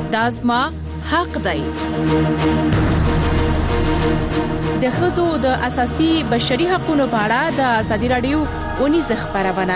دا زما حق دی. د ښځو د اساسي بشري حقوقو په اړه د ازادي رادیو ونیزه خبرونه.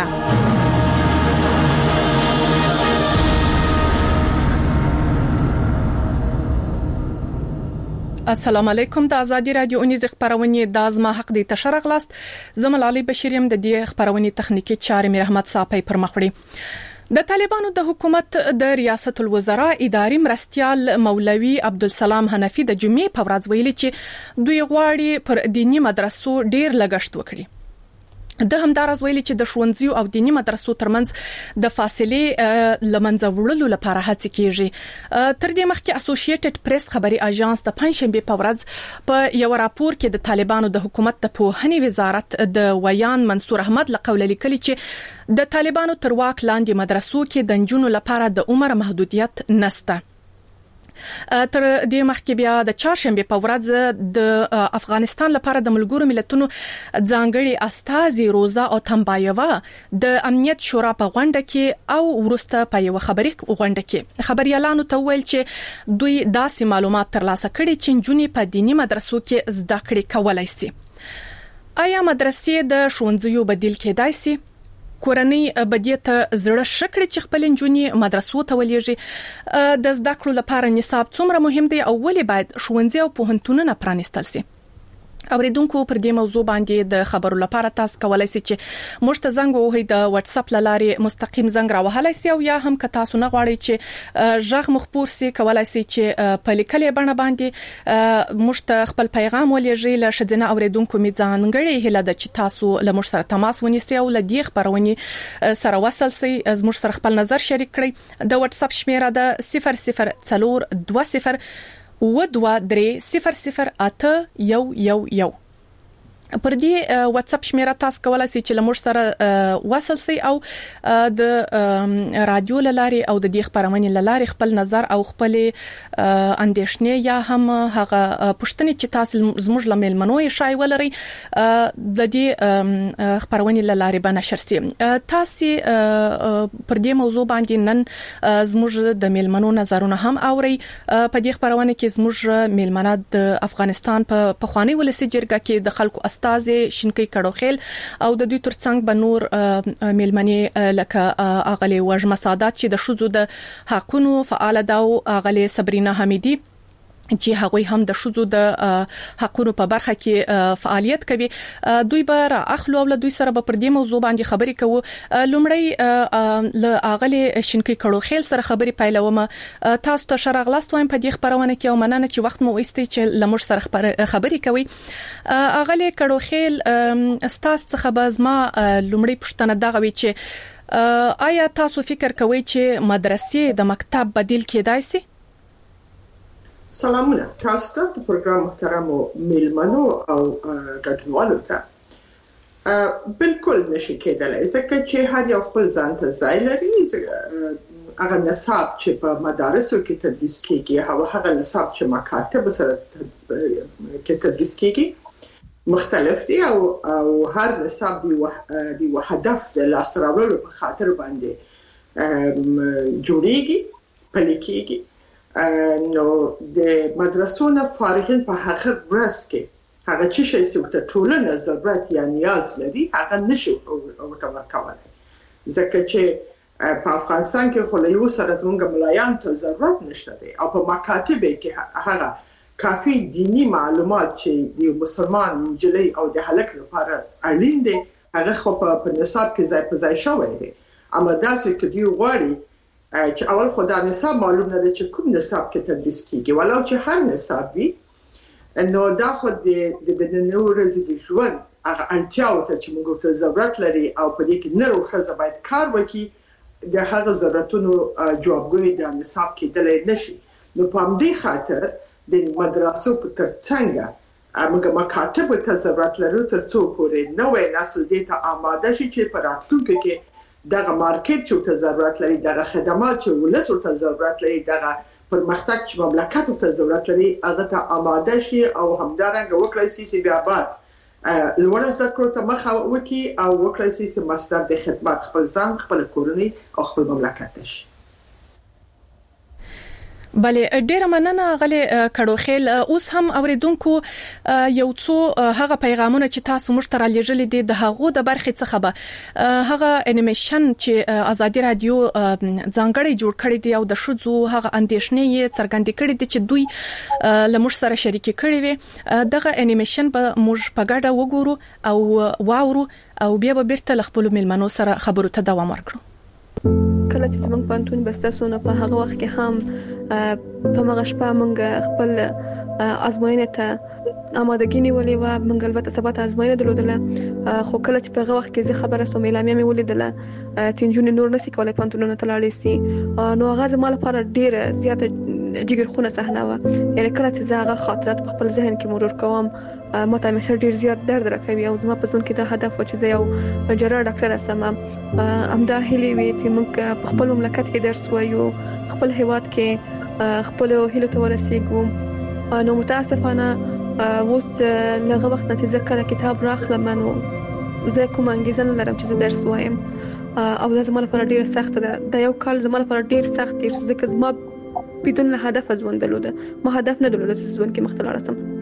السلام علیکم. د ازادي رادیو ونیزه خبرونه د ازما حق دی تشرغ لاست. زمل علي بشیریم د دې خبرونه تخنیکی چارې مې رحمت صاحب پر مخ وړي. د طالبانو د حکومت د ریاست الوزرا اداري مرستيال مولوي عبدالسلام حنفي د جمعې په ورځ ویلي چې دوی غواړي پر دینی مدرسو ډیر لګښت وکړي. د همدارز ویلي چې د ښوونځیو او دینی مدرسو ترمنځ د فاصلې لمنځه وړلو لپاره هڅې کیږي. تر دې مخکې اسوسییټډ پریس خبري اژانس د پنځشنبه په ورځ په یو راپور کې د طالبانو د حکومت د پوهنې وزارت د ویان منصور احمد لقول لیکلي چې د طالبانو تر واک لاندې مدرسو کې د نجونو لپاره د عمر محدودیت نشته. تر دې مخکې بیا د چهارشنبه په ورځ د افغانستان لپاره د ملګرو ملتونو ځانګړي استازي روزا او تمبایوا د امنیت شورا په غونډه کې او ورسته په یو خبري غونډه کې خبريالانو ته ویل چې دوی داسې معلومات ترلاسه کړي چې جنونی په دینی مدرسو کې زده کړې کولای شي. آیا مدرسې د ښوونځیو بدیل کېدای شي؟ کورنۍ بدیت زړه شکړي چې خپل جنونی مدرسو ته ولېږي. د زده کړو لپاره نصاب څومره مهم دی او ولې باید ښوونځي او پوهنتونونه پرانیستل شي؟ اوریدونکو پر دې موضوع باندې د خبرو لپاره تاسو کولای شئ چې موږ ته زنګ ووهئ د واتس اپ لارې مستقیم زنګ راوهلای شئ او یا هم که تاسو نه غواړئ چې ژغ مخبور سي کولای شئ چې په لیکلې بڼه باندې موږ ته خپل پیغام ولېږئ. له شذنه اوریدونکو می ځانګړي هله د چې تاسو له موږ سره تماس ونیسئ او له دې خبرونې سره وصل شئ. موږ سره خپل نظر شریک کړئ. د واتس اپ شمیره د 0020 و23008111. پر دې واتس اپ شمیره تاسو کولای شئ چې لمر سره وصل شئ او د رادیو لاري او د دې خبرونه لاري خپل نظر او خپل اندیشنه یا هم هغه پښتني چې تاسو زموږ لمل منوي شای ولري د دې خبرونه لاري بنشر سي. تاسو پر دې موضوع باندې نن زموږ د ملمنو نظرونه هم اوري. په دې خبرونه کې زموږ ملمنه د افغانستان په پخوانی ولسی جرګه کې د خلکو استاذ شینکی کړوخیل او د دوی ترڅنګ بنور ملمنې لکه اغلی وجمه سادات چې د شذو د حقونو فعال دا او اغلی صبرینا حمیدی چې هغوی هم د شذو د حقونو په برخه کې فعالیت کوي. دوی به را اخلو او دوی سره په دې موضوع باندې خبرې کوو. لومړی ل اغلی شینکی کړوخیل سره خبرې پیلومه. تاسو ته شرغلاست وایم په دې خبرونه کې او مننه چې وخت مو وستي چې لمر سره خبرې کوي. اغلی کړوخیل استاد څخه بازما لومړی پښتنه دغه وی چې آیا تاسو فکر کوئ چې مدرسې د مکتب بدیل کېدای شي؟ سلامونه تاسو ته په پروګرام محترم میلمنو او ګډونوالو ته بالکل نشي کېدلای ځکه چې هر یو خپل ځان ته ځای لري. هغه نصاب چې په مدارسو کې تدریس کیږي هغه نصاب چې مکاتب سره کې تدریس کیږي مختلف دي او هر نصاب دی هدف د لاس راوړلو په خاطر باندې جوړیږي پلي کیږي. نو د مدرسونو فارغین په هغه ورځ کې هغه چې شي چې ټولنه ضرورت یا نیاز لري هغه نشي او ورکوي ځکه چې په افغانستان کې خو له یو سره زموږ ملایان ته ضرورت نشته دی او په مکاتب کې هغه کافي دینی معلومات چې د مسلمان جلي او د هلک لپاره اړین دي هغه خو په نصاب کې ځای په ځای شوی دی. اما دا چې دی غواړي چې اول خدای نصاب معلوم نه دی چې کوم نصاب کې تدریس کیږي ولو چې هر نصاب وي نو دا خو د نو ورځې د ژوند هغه اړتیاو ته چې موږ ته ضرورت لري او په دې کې نرو خزه باید کار وکړي د هغه ضرورتونو جوابګوي د نصاب کې دلې نشي. نو په همدې خاطر د مدرسو په ترڅنګ موږ مکاتب ته ضرورت لرو ترڅو پورې نوې نسل دې ته آماده شي چې په راتلونکي کې دغه مارکیټ چې ته ضرورت لري دغه خدمات چې ولسو ته ضرورت لري دغه پرمختګ چې مملکت ته ضرورت لري هغه ته آماده شي او همدارنګه وکړي سي بیا بعد لوړ زده کړو ته مخه وکړي او وکړي سي مصدر د خدمات خپل ځان خپل کورنۍ او خپل مملکت شي. بله ډیره مننه غلي کډوخیل. اوس هم اوریدونکو یو څو هغه پیغامونه چې تاسو موږ ته را لېږلي دي د هغه د برخې څخه به هغه انیمیشن چې آزادي رادیو ځانګړی جوړ کړی دی او د شذو هغه اندیشنې یې څرګندې کړې دي چې دوی لمر سره شریک کړي وي. دغه انیمیشن به موږ په ګډه وګورو او واورو او بیا به بیرته خپل میلمنو سره خبرو ته دوام ورکړو. کله چې موږ پانتون بستاسونه په هغه وخت کې هم په مغه شپه موږ خپل ازموینه ته آمادګی نیولې و. موږ البته سبا ته ازموینه درلودله، خو کله چې په هغه وخت کې زه خبره سوم اعلامیه مې ولیدله چې جون نور نسی کولای پانتونونه تلاړې سي، نو هغه زما لپاره ډیره زیاته جګرخونه صحنه و. یعنی کله چې زه هغه خاطرات په خپل ذهن کې مرور کوم ماته همیشه ډیر زیات درد راکوي او زما په ژوند کې د هدف و چې زه یو جراح ډاکټر اسم. همدا هیلې وي چې موږ په خپل مملکت کې درس وایو، خپل هیواد کې خپل هیلو ته ورسېږو. نو متاسفانه اوس لږ وخت نه چې زه کله کتاب راخلم نو زه کوم انګیزه نه لرم چې زه درس وایم او دا زما لپاره ډیر سخت ده. دا یو کال زما لپاره ډیر سخت دی ځکه زما بدون له هدف ژوند درلوده، ما هدف نه درلوده چې ژوند کې مخته لاړ شم.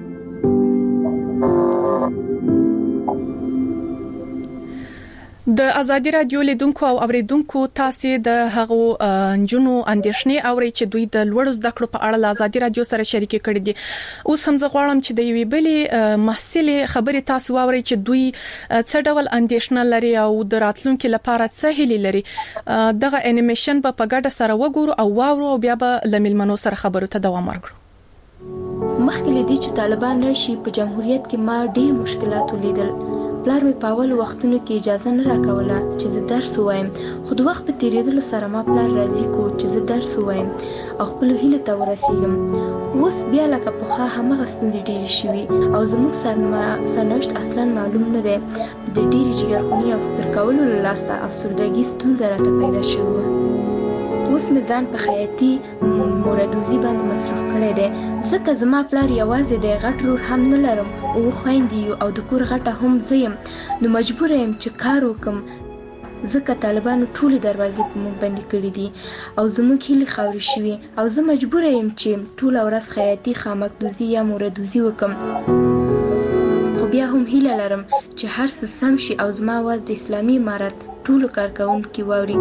د آزادي رادیو لیدونکو او اوریدونکو تاسو د هغو جنو اندیشنې اوري چې دوی د لوړ زده کړو په اړه له آزادي رادیو سره شریک کړي دي. اوس هم زه غواړم چې د یوې بلې محصلې خبرې تاسو واوري چې دوی څه ډول اندیشنه لري او د راتلونکو لپاره څه هیلې لري. دغه انیمیشن په ګډه سره وګورو او واورو او بیا به لملمنو سره خبرو ته دوام ورکړو. مخکې لدی چې طالبان راشي په جمهوریت کې ما ډیر مشکلات ولیدل. پلار مې په اول وختونو کې اجازه نه راکوله چې زه درس وایم، خو د وخت په تیریدلو سره ما پلار راضي کو چې زه درس وایم او خپل هیله ته ورسېږم. اوس بیا لکه پخوا همغه ستونزې ډېرې شوي او زموږ سرنوشت اصلا معلوم نه دی. د ډېرې جګرخوني او فکر کولو له لاسه افسردګي ستونزه راته پیدا شوه. اوس مې ځان په خیاطي موردوزي باندې مصروف کړی دی ځکه زما پلار یوازې دی، غټ رور هم نه لرم او خویندې او د کور غټه هم زه یم، نو مجبور یم چې کار وکم ځکه طالبانو ټولې دروازې په موږ بندې کړې دي او زموږ هیلې خاورې شوي او زه مجبور یم چې ټوله ورځ خیاطي خامکدوزي یا موردوزي وکم. خو بیا هم هیله لرم چې هر څه سم شي او زما آواز د اسلامي امارت ټولو کارکوونکي واوري.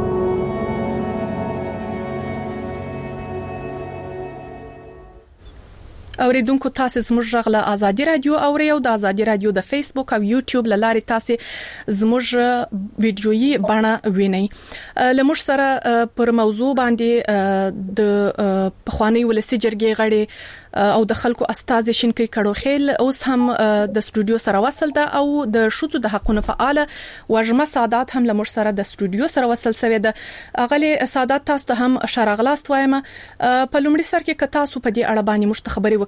اوریدونکو تاسو زموږ غږ له آزادي رادیو اوري او د آزادي رادیو د فیسبوک او یوټیوب لارې تاسو زموږ ویډیويي بڼه وینئ. لمر سره پر موضوع باندې د پخوانی ولسی جرګې غړي او د خلکو استاد شینکی کډوخیل اوس هم د استودیو سره وصل ده او د شذو د حقوقو فعال وجمه سعادت هم لمر سره د استودیو سره وصل سوی ده. اغلی سعادت تاسو ته هم شرغلاست وایم. په لومړي سر کې تاسو په دې اړه باندې مشت خبري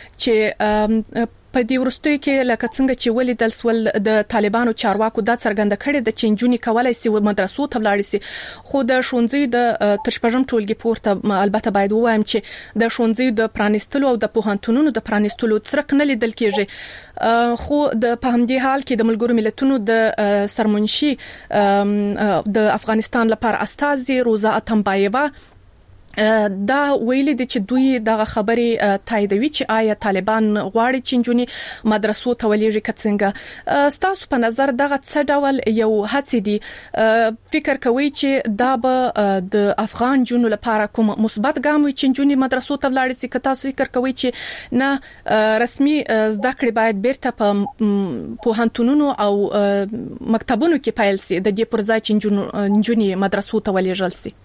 چې په دې ورستوي کې لکه څنګه چې ولیدل سول د طالبانو چارواکو د څرګنده کړي د چنجونی کولای سي و مدرسو ته ولاړ سي، خو د شونځي د تشپژم ټولګي پورته البته باید وایم چې د شونځي د پرانستلو او د پوهنتونونو د پرانستلو څرک نه لیدل کېږي. خو د په همدې حال کې د ملګرو ملتونو د سرمنشي د افغانستان لپاره استاذ روزا اتمبایبا دا ویلي دي چې دوی دغه خبرې تاییدوي چې آیا طالبان غواړي چې جنونی مدرسو ته ولېږي کڅنګه. تاسو په نظر دغه څه ډول یو هڅې دي فکر کوي چې دا به د افغان جنونو لپاره کوم مثبت ګام وي چې جنونی مدرسو ته ولاړ شي؟ که تاسو فکر کوي چې نه رسمي زده کړې باید بیرته په پوهنتونونو او مکتبونو کې پیل شي د دې پر ځای چې جنونی مدرسو ته ولېږل شي؟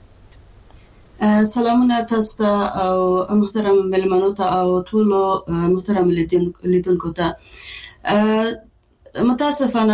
سلامونه تاسو ته او محترم ملمنو ته او ټول محترم لیدونکو ته. متاسفانه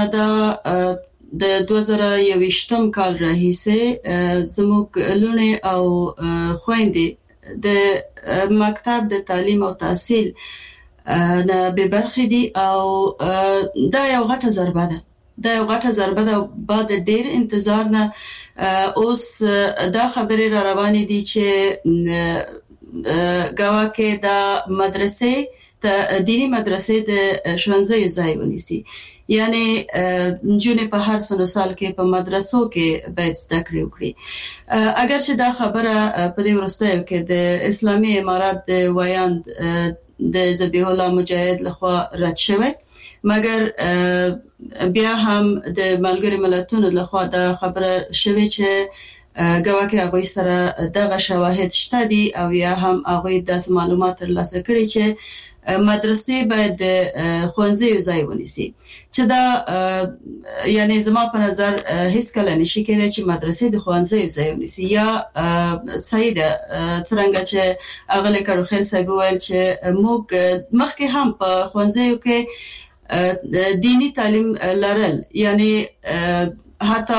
د 2021 کال راهیسې زموږ لونه او خويندې د مکتب د تعلیم او تحصیل نه به برخې دي او دا یو غټه ضربه ده. دا یو غټه ضربه ده. بعد ډېر انتظار نه اوس دا خبرې را روانې دي چې ګواکې د مدرسې ته دینی مدرسې د ښوونځي ځای ونیسي. یعنی جنې په هر سنو سال کې په مدرسو کې باید زده کړې وکړي. اگر چې دا خبره په دې وروستیو کې د اسلامي امارات د ویاند د ذبیح الله مجاهد لخوا رد شوی، مګر بیا هم د ملګری ملتونو لخوا دا خبره شوی چې ګواکې هغه سره دغه شواهد شته دي او یا هم هغه د معلومات ترلاسه کړي چې مدرسې باید د ښوونځي ځای ونیسي، چې دا یعنی زما په نظر هیڅ کله نشي کېدای چې مدرسې د ښوونځي ځای ونیسي. یا صحیح ده څنګه چې اغلی کړوخیل صاحب وویل چې موږ مخکې هم په ښوونځیو کې دینی تعلیم لرل، یعنی حتی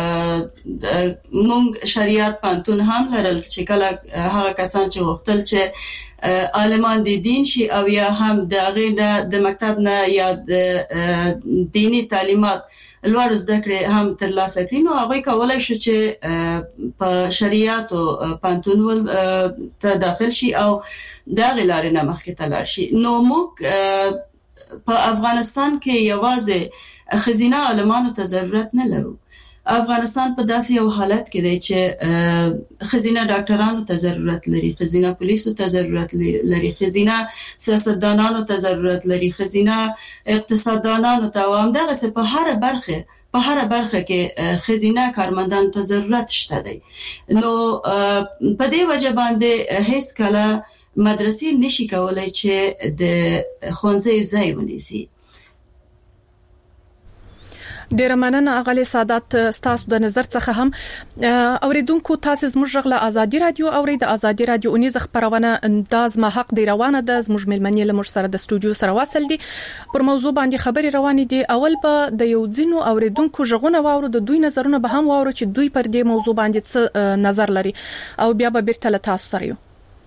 مونږ شریعت پانتون هم لرل چې کله هغه کسان چې غوښتل چې عالمان د دین شي او یا هم د غیره د مکتب نه یا د دینی تعلیمات لوړ زده کړې هم ترلاسه کړي، نو هغه کولای شي چې په شریعت او پانتون ته داخل شي او دا غلار نه مخکې تلل شي. نو موږ په افغانستان کې یوازې خزینه عالمانو ته ضرورت نه لرو. افغانستان په داسې یو حالت کې دی چې خزینه ډاکټرانو ته ضرورت لري، خزینه پولیسو ته ضرورت لري، خزینه سیاستدانانو ته ضرورت لري، خزینه اقتصاددانانو ته، او همدغه په هر برخه کې خزینه کارمندانو ته ضرورت شته دی. نو په دې وجه باندې هیڅ کله مدرسې نشي کولای چې د ښوونځي ځای ونیسي. ډیر مننه اغلی سادات، تاسو د نظر څخه هم اوریدونکو تاسو زموږ غله ازادي رادیو اوري د ازادي رادیو اونیز خبرونه انداز ما حق دی روانه ده. زموږ ملمنې له موږ سره د استودیو سره واصل دي، پر موضوع باندې خبري روانې دي. اول به د یو ځینو اوریدونکو ژغونه واورو، د دوی نظرونه به هم واورو چې دوی پر دې موضوع باندې څه نظر لري، او بیا به بیرته له تاسو سره یو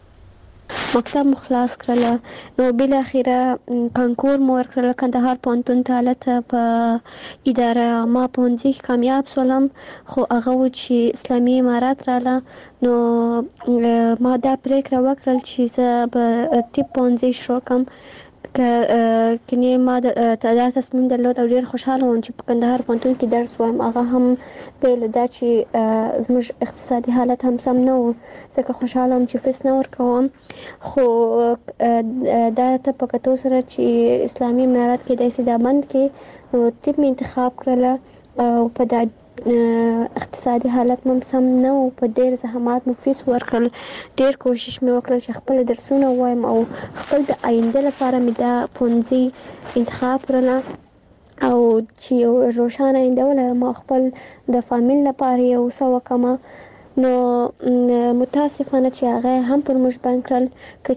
مکتب مخلاص کړل. نو بل اخیره کانکور مو ورکړل کندهار پونتون ته په اداره ما پونځي کامیاب سولم، خو هغه چې اسلامي امارات رااله نو ما دا پریکړه وکړل چې زه به طب پونځي شروع کوم. کني ما د تصمیم درلود او ډیر خوشاله وم چې په کندهار پونتون کې درس وایم. هغه هم په لدا چې زموږ اقتصادي حالت هم سم نه و، ځکه خوشاله وم چې فیس نه ورکوم. خو دا ته په کتو سره چې اسلامي امارات کې د استدامت کې نو طب می انتخاب کړل او په دا اقتصادي حالت مم سم نه او په ډیر زحمات مو فیس ورکړل. ډیر کوشش مې وکړ چې خپل درسونه وایم او خپل د آینده لپاره مې دا پونځي انتخاب کړل او چې روښانه آینده ولرم، خپل د فامیل لپاره یو څه وکم. نو متاسفانه چې هغه هم پر موږ باندې کړل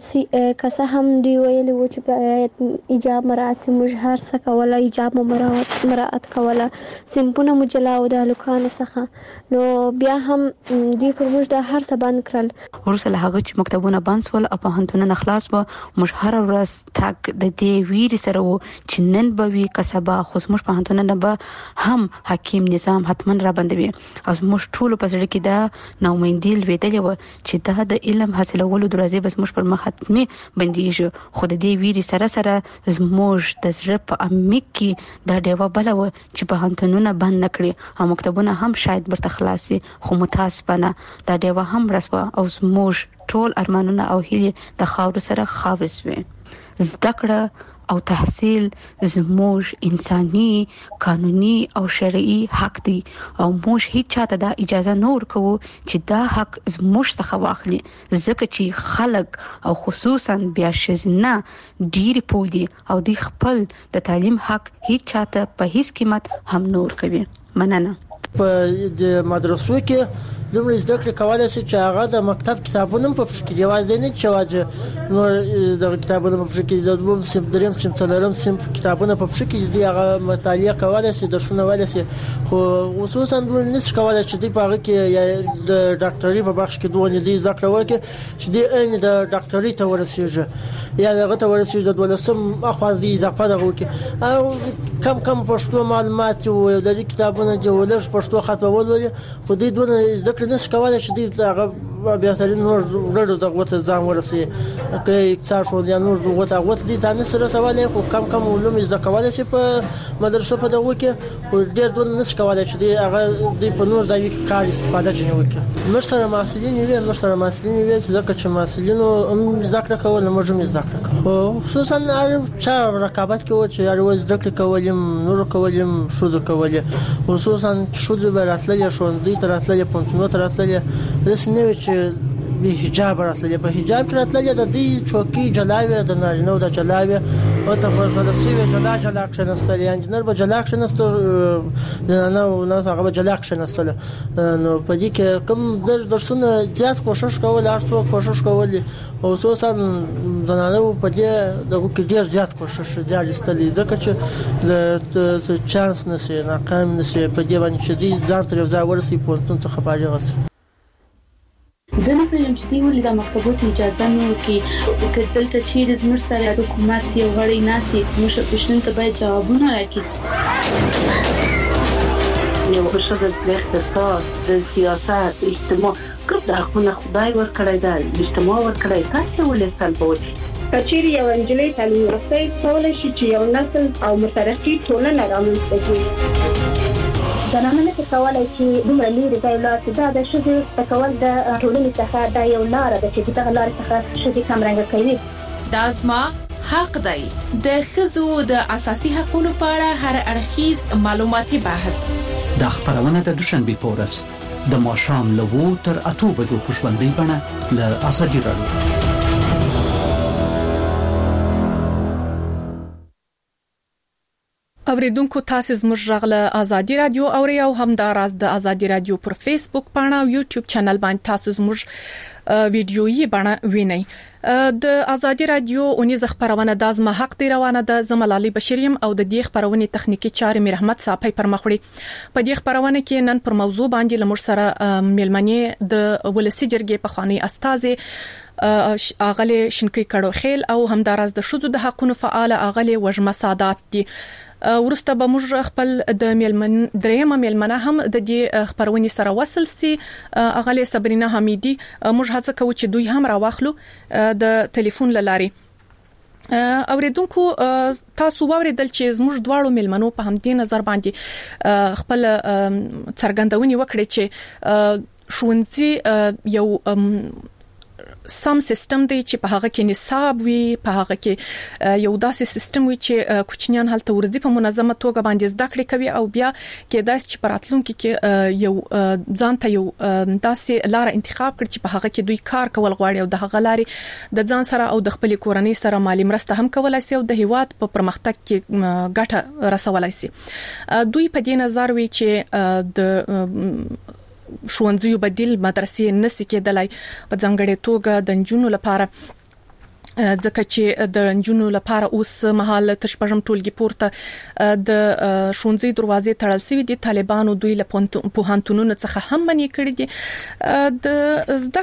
که څه هم دوی ویلي و چې باید ایجاب مراعات سي، موږ هر څه کوله، ایجاب مو مراعات کوله، سمپونه مو جلا او د هلکانو څخه. نو بیا هم دوی پر موږ دا هر څه باندې کړل. ورسره هغه چې مکتبونه بند شول او پوهنتونونه خلاص و، موږ هر ورځ تک د دې ویري سره و چې نن به وي کسبه، خو موږ پوهنتونونه به هم حکیم نظام حتمن را بندوي او موږ ټول په ځړ کې دا نو امیدي لویدلې و چې دا د علم حاصلولو دروازې بس موږ پر مخ حتمي بنديږي. خو د دې ویري سره زموږ د زړه په عمیق کې دا ډیوه بل و چې پوهنتونونه بند نکړي او مکتبونه هم شاید برته خلاصي، خو متاسفانه دا ډیوه هم رسوا او زموږ ټول ارمانونه او هیلې د خاور سره خاورس وي. زده کړه او تحصیل زموږ انساني، قانوني او شرعي حق دی او موږ هیڅ چاته دا اجازه نه ورکوو چې دا حق زموږ څخه واخلي، ځکه چې خلک او خصوصا بیا ښځینه ډېر پوهې او د خپل د تعلیم حق هیڅ چاته په هیڅ قیمت هم نه ورکوي. مننه. په مدرسو کې دومره زده کړې کولای شي چې هغه د مکتب کتابونه په پښتو کې یوازې نه چواځي، نو د کتابونو په پښتو کې د دوم سم دریم سم څلورم سم کتابونه په پښتو کې دي هغه مطالعه کولای شي، درسونه ولای شي، خو خصوصا دوی نشي کولای چې په هغه کې د ډاکټري په بخش کې دوه دي زده کړه وکړي چې د ډاکټري ته ورسیږي یا هغه ته ورسیږي د ولسم اخو دي اضافه وکړي او کم پښتو معلومات او د کتابونو جوړول پښتو خطبه ولولي، خو دې دونه ذکر نشي کولای چې دې هغه بهترین نور ورډو دغه ته ځان ورسي کې اقتصاد شو یا نور دغه ته وت دي ځان سره سوال خو کم علوم زده کولای شي په مدرسو په دغه کې خو ډېر دون نس کولای شي هغه د په نور د یو کار استفاده چنه وکړي مشتره محصلین وی ځکه چې محصلین هم زده کړه کول موږ هم زده کړه خو خصوصا چې رقابت کوي چې هر ورځ زده کړه کولم نور کولم شو د کولې خصوصا شو د براتلې شوندې تراتلې پونتونو تراتلې رسنوي چې به حجاب راتلې په حجاب کې راتلې د دې چوکي جلاوي د نارینه د جلاوي او ته ورته سیوی جلا کښنستل انجنیر به جلا کښنستل نه هغه جلا کښنستل نو په دې کې کوم درسونه زیات کوشش کول ارڅو کوشش کول او خصوصا د نانو په دې د ډیر زیات کوشش زیات استلی ځکه چې د چانس نشي ناکام نشي په دې باندې چې دې ځان تر ځای ورسي پونتون څخه پاجغس ځنه په لم چې دی ولې د مکتبونو اجازه نه ورکي کدلته چې زموږ سره حکومت یو غړي ناسي چې پښتون ته باید جوابونه راکړي یو څه د اقتصاد د سیاست اجتماع کله خدای ورکړی دا اجتماع ورکړی تاسو ولې سلبوي کچېری یو انجلۍ تعلیم یافته کولای شي چې یو نسل او مترقي ټولنه رامنځته کړي زنانه څه کولای شي دومره لري د اولاد د شذ تکول د ټولنې څخه د یو لار د چې د لار څخه شذ کمرنګ کوي د ازما حق دی د خزو د اساسي حقوقو په اړه هر اړخیز معلوماتي بحث د خبرونه د دوشنبه پورس د ماشام لوو تر 8 بجو پښوندې بڼه ل اساجي راډیو اوریدونکو تاسو زموږ غږله ازادي رادیو اوري او همداراز د ازادي رادیو پر فیسبوک باندې او یوټیوب چینل باندې تاسو زموږ ویډیويي باندې وینئ د ازادي رادیو اونیز خبرونه د ازما حق دی روانه د زملالي بشریم او د دې خبرونه تخنیکی چارې میر احمد صاحب پر مخوړي په دې خبرونه کې نن پر موضوع باندې لمر سره میلمنې د ولسی جرګې په خواني استاذ اغلی شنکی کړو خیل او همداراز د شذو د حقوقو فعال اغلی وجمه سادات دي ورسته به موږ خپل د میلمن درېمه میلمنه هم د دې خبرونې سره وصل سي اغلی صبرینا حمیدی موږ هڅه کوو چې دوی هم راوخلو د ټلیفون لاري اوریدونکو تاسو واوریدل چې زموږ دواړو میلمنو په همدې نظر باندې خپل څرګندونې وکړي چې شونځي یو سم سیستم دی چې په هغه کې نصاب وي په هغه کې یو داسې سیستم وي چې کوچنیان هلته ورځي په منظمه توګه باندې زده کړې کوي او بیا کې داس چې پراتلونکو کې یو ځان ته یو داسې لار انتخاب کړي چې په هغه کې دوی کار کول غواړي او د هغه لارې د ځان سره او د خپل کورنۍ سره مالی مرسته هم کولای شي او د هیواد په پرمختګ کې ګټه رسولای شي دوی په دې نظر وي چې د شوونځیو بدیل مدرسې نسی کېدلای په ځانګړې توګه د نجونو لپاره ځکه چې د نجونو لپاره اوس مهال تشپژم ټولګي پورته د شونځي دروازې تړل شوی دي طالبانو دوی له پوهنتونونو څخه هم منې کړې دي د زده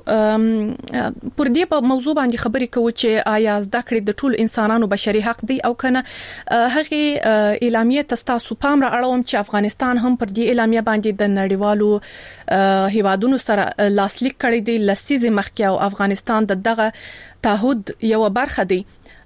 کړو پر دې په موضوع باندې خبرې کوو چې آیا زده کړې د ټول انسانانو بشري حق دی او کنه هغه اعلامیه تاسو پام را اړوم چې افغانستان هم پر دې اعلامیه باندې د نړیوالو هیوادونو سره لاسلیک کړی دی لسیزه مخکې او افغانستان دغه تعهد یو برخه دی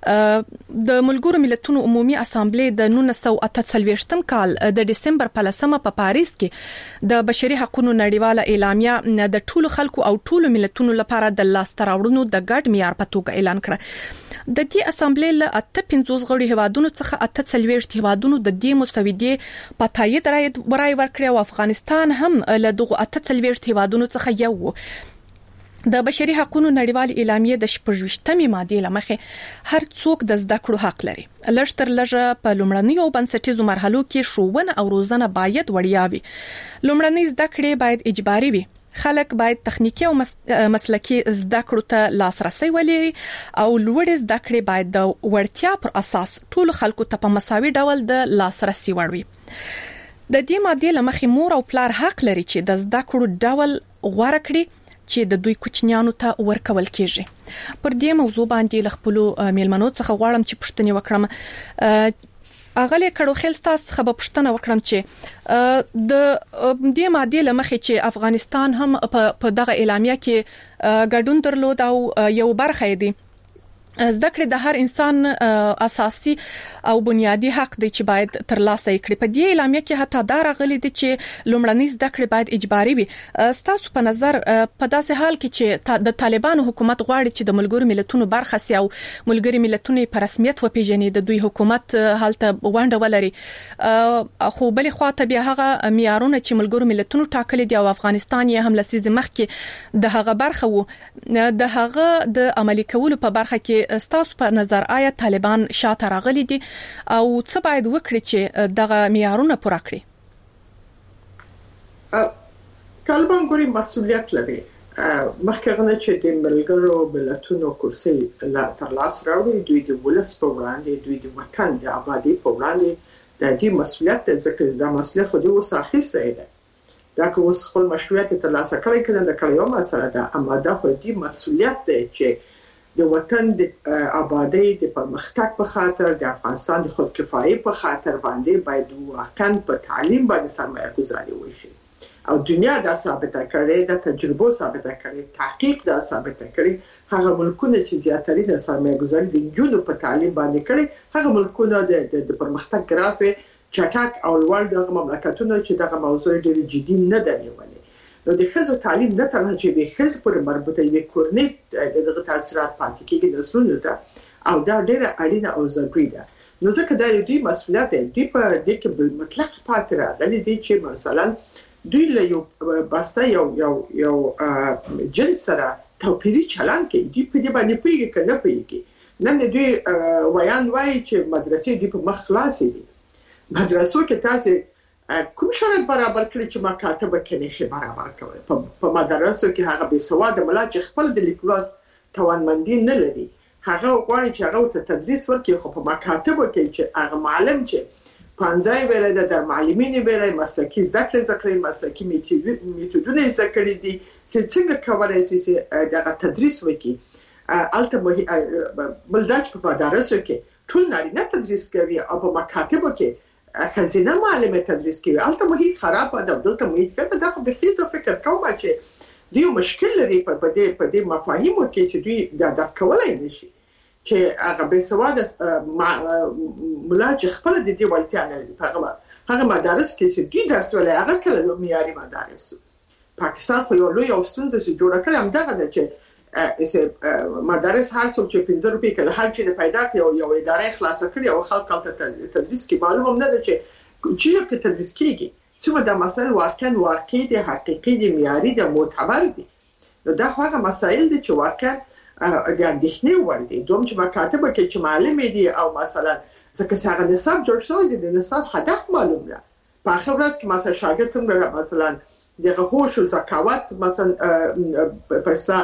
د ملګرو ملتونو عمومي اسامبلې د 1948م کال د دسمبر په 10مه په پاریس کې د بشري حقوقو نړیواله اعلامیه د ټولو خلکو او ټولو ملتونو لپاره د لاستراوړنو د ګډ معیار په توګه اعلان کړ د دې اسامبلې له 55 غړي هیوادونو څخه 48 هیوادونو د دې مسودې په تایید رای ورکړ او افغانستان هم له دغه 48 هیوادونو څخه یو د بشري حقوقو نړیوال اعلامیه د 28مې ماده لمخې هر څوک د زده کړو حق لري لږ تر لږه په لومړنیو بنسټیزو مرحلو کې ښوونه او روزنه باید وړیا وي لومړنۍ زده کړې باید اجباري وي خلک باید تخنیکی او مسلکی زده کړو ته لاسرسي ولري او لوړ زده کړې باید د وړتیا پر اساس ټول خلکو ته په مساوي ډول د لاسرسي وړوي د دې ماده لمخې مور او پلار حق لري چې د زده کړو ډول غوړه کړي چې د دوی کوچنیانو ته ورکول کیږي پر دې موضوع باندې خپل میلمنو څخه غواړم چې پوښتنه وکړم اغلی کړو خل تاسو خبر پښتنه وکړم چې د دې ماده لمخې چې افغانستان هم په دغه اعلامیه کې ګډون درلود او یو برخه دی زده کړې د هر انسان اساسي او بنیادی حق دی چې باید ترلاسه کړي. په دې اعلامیه کې حتی دا راغلي دي چې لومړنۍ زده کړې باید اجباري وي. ستاسو په نظر په داسې حال کې چې د طالبانو حکومت غواړي چې د ملګرو ملتونو برخه سي او ملګري ملتونه په رسمیت وپیژني، د دوی حکومت هلته ونډه ولري، خو بلې خواته بیا هغه معیارونه چې ملګرو ملتونو ټاکلي دي او افغانستان یې هم لسیز مخکې د هغه برخه وو، د هغه د عملي کولو په برخه کې ستاسو په نظر آیا طالبان شاته راغلي دي او څه باید وکړي چې دغه معیارونه پوره کړي؟ طالبان ګوري مسؤلیت لري مخکې چې د ملګرو ملتونو کرسي تر لاس راوړي، دوی د ولس په وړاندې، دوی د وطن د آبادی په وړاندې د دې مسؤلیت ځکه د مسؤلیت خو د وساخسته دی دا که اوس خپل مشروعیت تر لاسه کړی کنه د کړیو مسله ده، اما دا خو د مسؤلیت دی چې د وطن د آبادی د پرمختګ په خاطر د افغانستان د خودکفایي په خاطر باندې باید واقعا په تعلیم باندې سرمایه گذاري وشي او دنیا دا ثابته کړي، د تجربو ثابته کړي، تحقیق دا ثابته کړي هغه ملکونه چې زیاتري د سرمایه گذاري د جنو په تعلیم باندې کړي هغه ملکونه د پرمختګ ګراف چټک او لوړ د مملکتونو چې دغه موضوع ډېر جدي نه دی نیولې. نو د خزو تعلیم نه تنها چې به خز پر مربوطه وي کورنۍ دغه تاثیرات پاتې کېږي نسلونو ته او دا ډېر اړینه او ضروري ده. نو ځکه دا دوی مسؤلیت دی په دې کې مطلق پاتې راغلي دي چې مثلا دوی له یو بسته یو جنس سره توپیري چلند کوي، دوی په دې باندې پیږي کنه پیږي. نن دوی وایي چې مدرسې دوی په مخ خلاصې دي، مدرسو کې تاسو کوم شرط برابر کړی چې مکاتب کې نشي برابر کوي. په مدرسو کې هغه به سواد ملا چې خپل د لیکلوس توانمندي نه لري هغه غواړي چې هغه ته تدریس ورکړي، خو په مکاتب کې چې هغه معلم چې پنځای ویل د معلمین ویل مسلکی زده کړې مسلکی میتودونه زده کړې دي چې څنګه کولای شي دغه تدریس وکړي. البته بلداش په مدرسو کې ټول نارینه تدریس کوي او په مکاتب کې خزینه معلمه تدریس کوي. البته محیط خراب ده، دلته محیط کړه دا خو به هیڅ فکر کوم چې دوی مشکل لري په دې مفاهیمو کې چې دوی دا کولای نشي چې هغه به سواد ملا چې خپل د دې ولتیا نه لري. هغه مدارس کې چې دوی درس ولې هغه کله معیاري مدارس. پاکستان خو یو لوی ستونزه چې جوړه کړې هم دغه ده چې مدارس هر څوک چې 15 روپۍ کله هر چې پیدا کړي یو ادارې خلاص کړي او خلک ته تدریس کې معلومه نه ده چې کې تدریس کیږي څه دا مسائل واقعي دي، حقيقي دي، معیاري دي، معتبر دي. نو دا هغه مسائل دي چې واقعا د اندېښنې وړ دي. دوم چې مکاتب کې چې معلم دي او مثلا ځکه چې هغه نصاب جوړ شوی دی د نصاب هدف معلوم ده. په اخر ورځ کې مثلا شاګرد څنګه مثلا دغه هوش او ذکاوت مثلا پستا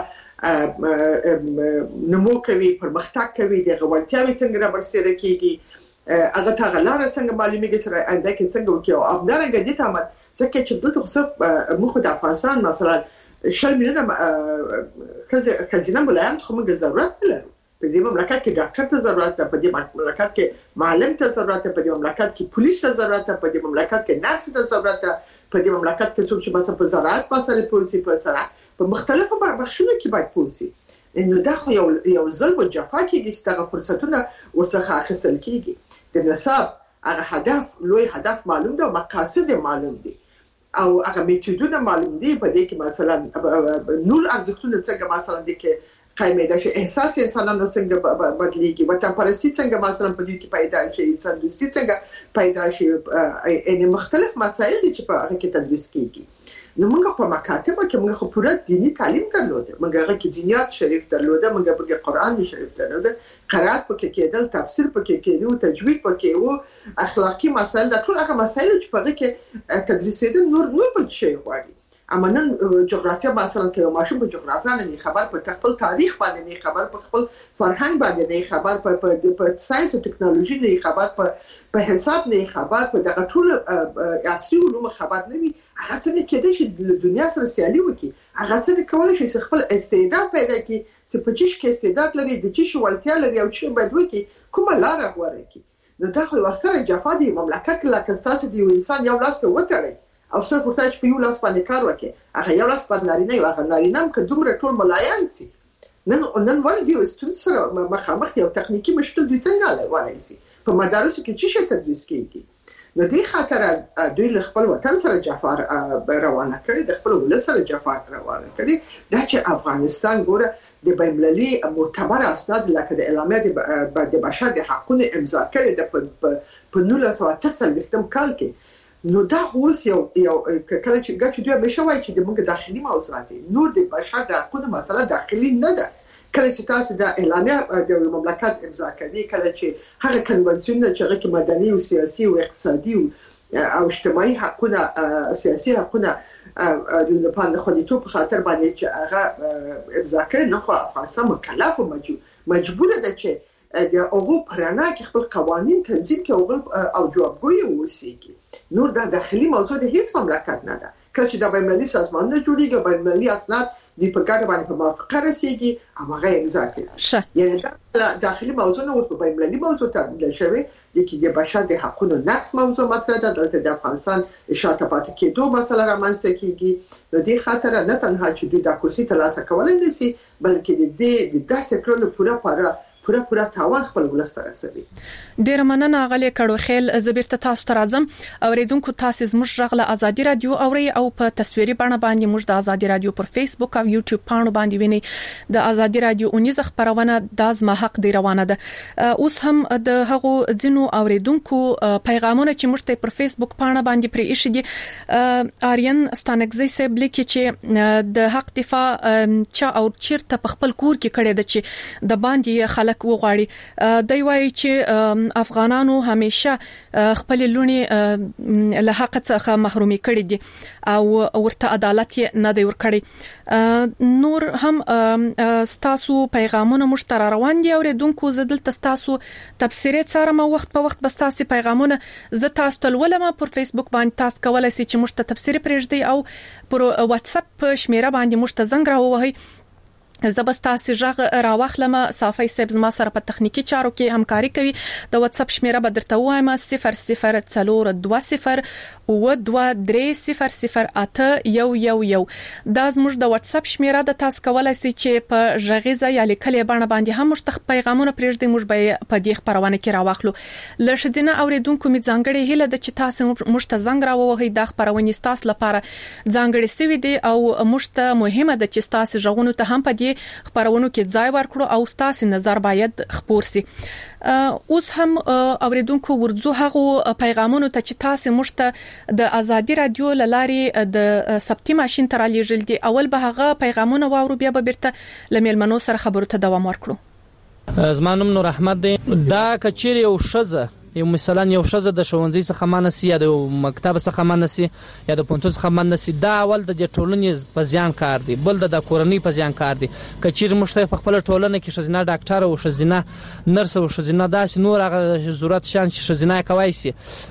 نمو کوي، پرمختګ کوي، دغه ورتیاوي څنګه رابرسېره کیږي، هغه ته غلاره څنګه معلومیږي سره انده کې څنګه وکيو او همدارنګه دي ته ځکه چې دغه صرف موږ د افغانستان مثلا 10 میلیونه خزینه ملایان خو موږ ضرورت لرو. په دې مملکت کې ډاکټر ته ضرورت ده، په دې مملکت کې معلم ته ضرورت ده، په دې مملکت کې پولیس ته ضرورت ده، په دې مملکت کې نرس ته ضرورت ده، په دې مملکت کې څوک چې مثلا په زراعت مسله پولیسي په سره په مختلفو بخښونو کې باید پولیسي. نو دا خو یو ظلم او جفا کېږي چې دا فرصتونه ورڅخه اخیستل کېږي. د نصاب هغه هدف لوی هدف معلوم ده، مقاصد معلوم دي او هغه میتودونه معلوم دي. په دې کې مثلا نور ارزښتونه څنګه مثلا دي کې قائمه ده چې احساس انسانانو څنګه بدلېږي، وطن پرستی څنګه مثلا په دې کې پیدا شي، انسان دوستي څنګه پیدا شي، ان مختلف مسایل دي چې په هغه کې تدریس کیږي. نو موږ په مکاتبه کې موږ خو پوره دینی تعلیم درلوده، موږ هغه کې دینیات شریف درلوده، موږ په قرآن شریف درلوده، قرائت پکې کېدل، تفسیر پکې کېدل، تجوید پکې وو، اخلاقی مسائل د ټول هغه مسایل چې په هغه کې تدریسېدل نور بل شي غواړي. اما نن جغرافیا مثلا کې یو ماشوم په جغرافیا نه خبر، په خپل تاریخ باندې نه خبر، په خپل فرهنګ باندې نه خبر، په ساينس او ټکنالوژي نه خبر، په حساب نه خبر، په دغه ټول عصري علوم خبر نه وي، هغه څنګه کېدای شي د دنیا سره سیالي وکړي؟ هغه څنګه کولای شي خپل استعداد پیدا کړي؟ چې په چیش کې استعداد لري، د چیش ولتیا لري او چې باید وکړي کومه لار غوړه کړي؟ نو دا خو ورسره جفا دی مملکت لکه تاسو دی انسان یو لاس په وتړي او صرف ورته چې په یو لاس باندې کار وکړي هغه یو لاس باندې نارینه یو هغه نارینه هم که دومره ټول ملایان سي نن ولې دی ستون سره مخامخ یو تخنیکی مشکل دوی څنګه لای شي په مدارسو کې چې څه تدریس کیږي نو دې خاطر دوی له خپل وطن سره جفا روانه کړي د خپل ولس سره جفا روانه کړي دا چې افغانستان ګوره د بین‌المللي معتبر اسناد لکه د اعلامیه د بشر د حقوقو امضا کړي د په 1993 کال کې نو دا اوس یو کله چې ګټ دوی به شوی چې د موږ داخلي موضوعات نور د بشر د حقوقو مسله داخلي نه ده کله چې تاسو د اعلامیه د مملکت امضا کړي کله چې هغه کنونسیون چې هغه مدني او سیاسي او اقتصادي او اجتماعي حقوقونه سیاسي حقوقونه د پاند خوندیتوب په خاطر باندې چې هغه امضا کړي نه خو افغانستان مکلف او مجبور ده چې د اوغو پرانا کې خپل قوانين تنظیم کوي او جوابګوي ووسیږي نور دا داخلي موضوع د هیڅ مملکت نه ده کله چې د بین‌المللي سازمانونو جوړیږي بین‌المللي اسناد د پرګاډ باندې په موافقه رسیږي او هغه امضا کوي یعنی دا داخلي موضوع نه ورته بین‌المللي موضوع ته شوی د کې د بشر د حقوقو نقض موضوع مطرح ده دلته د افغانستان شاته پاتې کېدو مسله رامنځته کیږي نو دې خاطر نه تنها چې دوی د کرسي ترلاسه کولای نشي بلکې د داسې کړنو پورا تاوان خپل ولست رسوي ډیر مننه غلې کړو خیل زبرته تاسو ته راځم اوریدونکو تاسو زموږ رغله ازادي رادیو اوري او په تصویري بڼه باندې موږ د ازادي رادیو پر فیسبوک او یوټیوب پاڼو باندې ویني د ازادي رادیو اونیز خبرونه د زما حق دی روانه ده اوس هم د هغو ځینو اوریدونکو پیغامونه چې موږ ته پر فیسبوک پاڼه باندې پرې ایښي دي آریان ستانګزی صاحب لیکي چې د حق دفاع چا او چیرته په خپل کور کې کړي د چې د باندې خلک وغواړي دوی وایي چې افغانانو همیشه خپل لونی له حق څخه محرومي کړي دي او ورته عدالت نه دی ورکړي نور هم ستاسو پیغامونه مشترک روان دي اوریدونکو زدل تاسو تفسیري څارم وخت په وخت بس تاسو پیغامونه ز تاسو تلولم پر فیسبوک باندې تاسو کولای شئ چې مشته تفسیري پرېږدي او پر واتس اپ شمیره باندې مشته زنګ راووهي زبستا سیجغ راوخلم صافي سبز ما سره په تخنیکی چارو کې همکاري کوي د واتس اپ شمیره به درته وایم 0020 او 23008111 دا زموږ د واتس اپ شمیره د تاسو کولای شئ چې په ژغیزه یا لیکلې باندې هم مشتخ پیغامونه پرېږدي موږ به په دې خبرونه کې راوخلو لښدینه اوریدونکو می ځانګړي هله د چې تاسو مشته زنګ راووهي د خبرونه تاسو لپاره ځانګړي سوي دي او مشته مهمه ده چې تاسو ژغونو ته هم په خبرونو کې ځای ورکړو او تاسو نظر باید خبر سي اوس هم اوریدونکو ورځو هغه پیغامونو ته چې تاسو مشته د ازادي رادیو لاري د سبتي ماشين تر لیږل دي اول به هغه پیغامونه واورو بیا به برته لمیلمنو سره خبرو ته دوام ورکړو زمانم نور احمد دا کچيري او شزه یو مثلا یو شزه د شونځي څخه مانسي یا د مکتب څخه مانسي یا د پونتو څخه مانسي دا اول د ټولنې په ځان کار دی بل د کورنۍ په ځان کار دی کچیر مشته په خپل ټولنه کې شزینه ډاکټر او شزینه نرس او شزینه داس نور هغه ضرورت شان شزینه کوي سي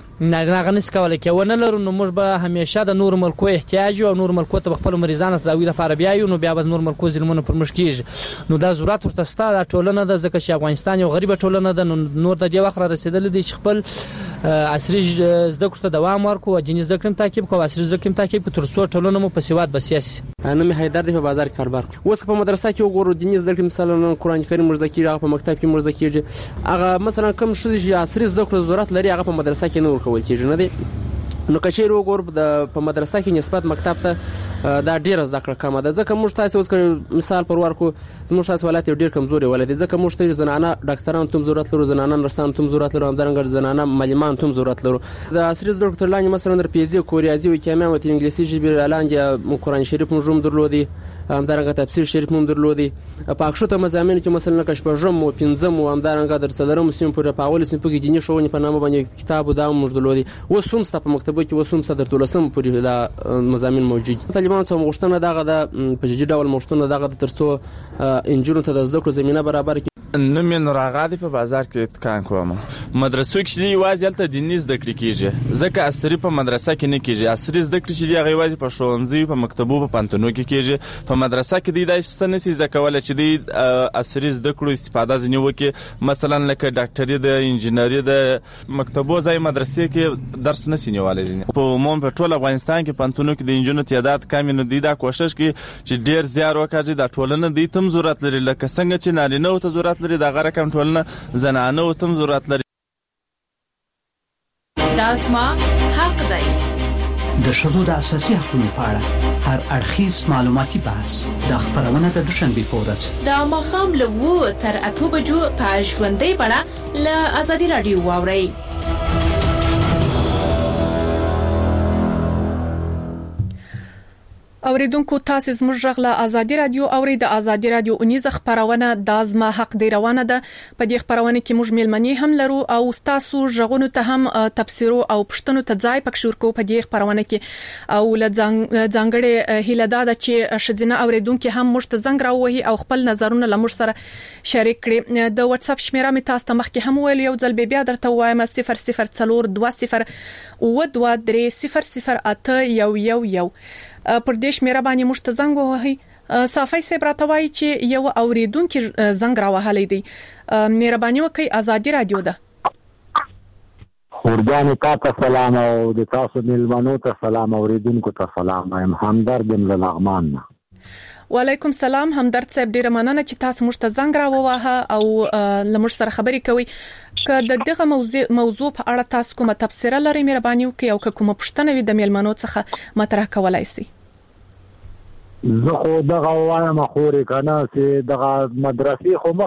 نه غنس کولای کې ونه لرو نو موږ به همیشه د نور ملکو احتیاج او نور ملکو ته خپل مریضانو تداوی لپاره بیايو نو بیا به نور ملکو ظلمونه پر مشکیږي نو دا ضرورت ورته ستاره ټولنه د ځکه چې افغانستان یو غریبه ټولنه ده نور د دې وخت رسیدل دي چې خپل عصري زده کړو ته دوام ورکو او جنیز زده کړم تعقیب کوو عصري زده کړم تعقیب تر څو ټولنه مو په سیواد بسیاسي انا می حیدر دی په بازار کاربار اوس په مدرسه کې وګورو جنیز زده کړم مثلا قران کریم مزده کیږي په مکتب کې مزده کیږي هغه مثلا کوم شو چې عصري زده کړو ضرورت لري هغه په مدرسه کې نه ورکول کیږي نه دی نو کچیر وګور په مدرسه کې نسبت مکتب ته دا ډیر زده کړه کم ده ځکه موږ تاسو اوس مثال پر ورکو زموږ تاسو ولایت ډیر کمزوري ولادي ځکه موږ ته زنانه ډاکټران تم ضرورت لرو زنانه نرسان تم ضرورت لرو همدارنګه زنانه معلمان تم ضرورت لرو د عصري زده کړو لاندې مثلا در پیزي کوریازي او کیمیا او انګلیسي ژبه لاندې قرآن شریف موږ درلودي همدارنګه تفسیر شریف موږ درلودي پاکشته مزامین چې مثلا کشپژم او پنځم او همدارنګه در څلورم سیم پر پاول سیم په دیني شوونی په نامه باندې کتاب دا موږ درلودي وسوم ست په مکتبه کې وسوم صدر تولسم پورې دا مزامین موجود طالبان سم غوښتنه دغه د په جدي ډول غوښتنه دغه ترڅو انجونو ته د زده کړو زمينه برابر کړي نو مې نور غادي په بازار کې کار کوم. مدرسو کې چې یوازې الته دیني زده کړې کیږي، ځکه عصري په مدرسه کې نه کیږي. عصري زده کړې چې هغه یوازې په ښوونځي په مکتبو په پانتونو کې کیږي. په مدرسه کې د دې څه نسي زده کولای چې د عصري زده کړو استفاده ځنی وکړي. مثلا لکه ډاکټري د انجینری د مکتبو ځای مدرسې کې درس نسی نیولای ځنی. په عموم په ټول افغانستان کې پانتونو کې د انجینرو تعداد کم نه دی. دا کوشش کوي چې ډیر زیار وکړي د ټولنه د تم ضرورت لري، لکه څنګه چې نارینه ته ضرورت لري د غره کم ټولنه زنانه او تم ضرورت لري. داسما حق دی. د ښځو د اساسي حقوقو په اړه هر اړخیز معلوماتي بحث د خبرونه د دوشنبه په ورځ د ماښام له 2 تر 8 بجو په ژوندۍ بڼه له ازادي رادیو واورئ. اوریدونکو تاسو زموږ غږ له ازادي رادیو اوري. د ازادي رادیو اونیزه خبرونه د ازما حق دی روانه ده. په دې خبرونه کې موږ میلمنې هم لرو او تاسو ژغونو ته هم تفسیرو او پښتنو ته ځای پکښور کو. په دې خبرونه کې او ځانګړي هیله ده چې شذینه اوریدونکو هم موږ ته زنګ راوهي او خپل نظرونه لمر سره شریک کړي. د واتس اپ شمیره می تاسو ته مخکې هم ویل، یو ځل بیا درته وایم 0042 و2300 پر دې شمیره باندې موږ ته زنګ ووهي. صافي صاحب راتوي چې یو اوریدونکو زنګ راوهلې دی. مهرباني وکړئ، ازادي رادیو ده. ورجاني تاسو سلام او د تاسو ملمنو ته سلام، اوریدونکو ته سلام. ایم همدرد له لغمان. وعلیکم السلام همدرد صاحب، ډیره مننه چې تاسو موږ ته زنګ راووهه او لمر سره خبرې کوي. که د دغه موضوع په اړه تاسو کومه تفسیر لرئ مهرباني وکړئ او کومه پوښتنه وي د ملمنو څخه مطرح کولای شئ. زه خو دغه وایم خوري کنه چې دغه مدرسې خو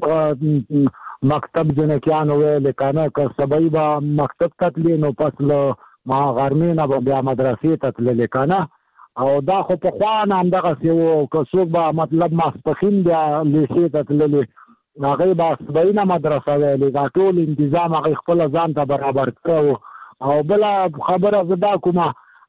مخ مکتب جنکیان ویل کنه که سبای با مکتب تتلی نو پس له ما غرمینه به بیا مدرسې تتلی کنه. او دا خو په خوان هم دغه سیو که څوک به مطلب ماسپخین بیا لیسې تتلی هغه با سباینا مدرسه ویلې. دا ټول تنظیم هغه خپل ځان ته برابر کړو. او بل خبره زدا کومه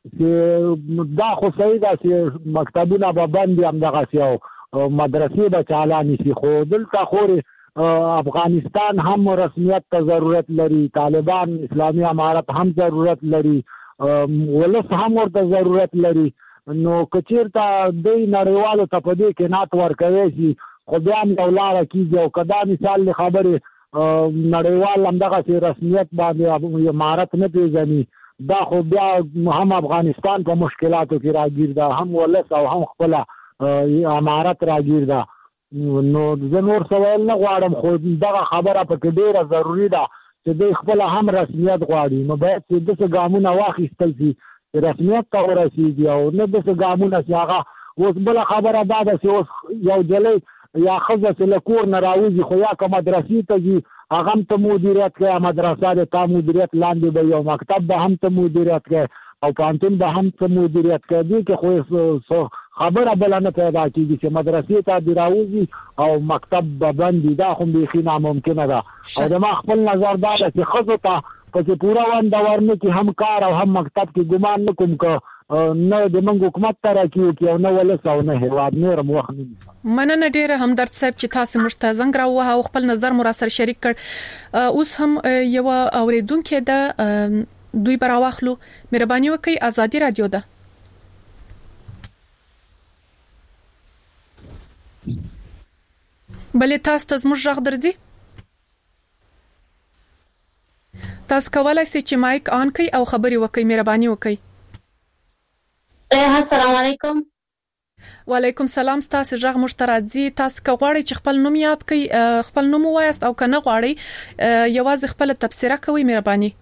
چې دا خو صحیح ده چې مکتبونه به بند هم دغه سیو مدرسې به چالانې شي، خو دلته خوري افغانستان هم رسمیت ته ضرورت لري، طالبان اسلامي امارت هم ضرورت لري، ولس هم ورته ضرورت لري. نو کچیرته د نړیوالو ته په دې کې نات ورکوي شي خو بیا هم لاره کیږي. او کدا مثال له خبره نړیوال هم دغه رسمیت باندې امارت نه پیژني، دا خو بیا هم افغانستان په مشکلاتو کې راګیر ده، هم ولس او هم خپل امارت راګیر ده. نو زه نور سوال نه غواړم، خو دغه خبره په ډیره ضروری ده چې د خپل هم رسمیت غواړي. نو باید چې د ګامونه واخیستل شي رسمیت ته ورسیږي او نه د ګامونه چې هغه اوس بل خبره ده چې اوس یو جلې یا خزه چې له کور نه راوځي خو یا که مدرسې ته ځي هغه هم ته مدیریت کوي، مدرسه د تا مدیریت لاندې به یو مکتب به هم ته مدیریت کوي او پانتون به هم ته مدیریت کوي. دې کې خو خبره بل نه پیدا کیږي چې مدرسې ته دی راوځي او مکتب به بند دي. دا خو بیخي ناممکنه ده. او د ما خپل نظر دا ده چې خزو ته پکې پورا ونده ورنه کې هم کار او هم مکتب کې ګمان نه کوم که نه د منګ حکومت ترکیو کې او نه ولس او نه هیواد نورم وخت نه. مننه ډیره همدرد صاحب چې تاسو مشته زنګ راوه او خپل نظر مو را سره شریک کړ. اوس هم یو اوریدونکو ده دوی براواخلو، مهرباني وکړئ، ازادي رادیو ده. بلې تاسو ته زموږ غږ درځي؟ تاسو کولای شئ چې مایک آن کړئ او خبري وکړئ، مهرباني وکړئ. السلام علیکم. وعلیکم السلام. تاسو غږ مشترکزي، تاسو غواړئ چې خپل نوم یاد کړئ، خپل نوم وایست او کنه غواړئ یوازې خپل تبصره کوي، مهرباني.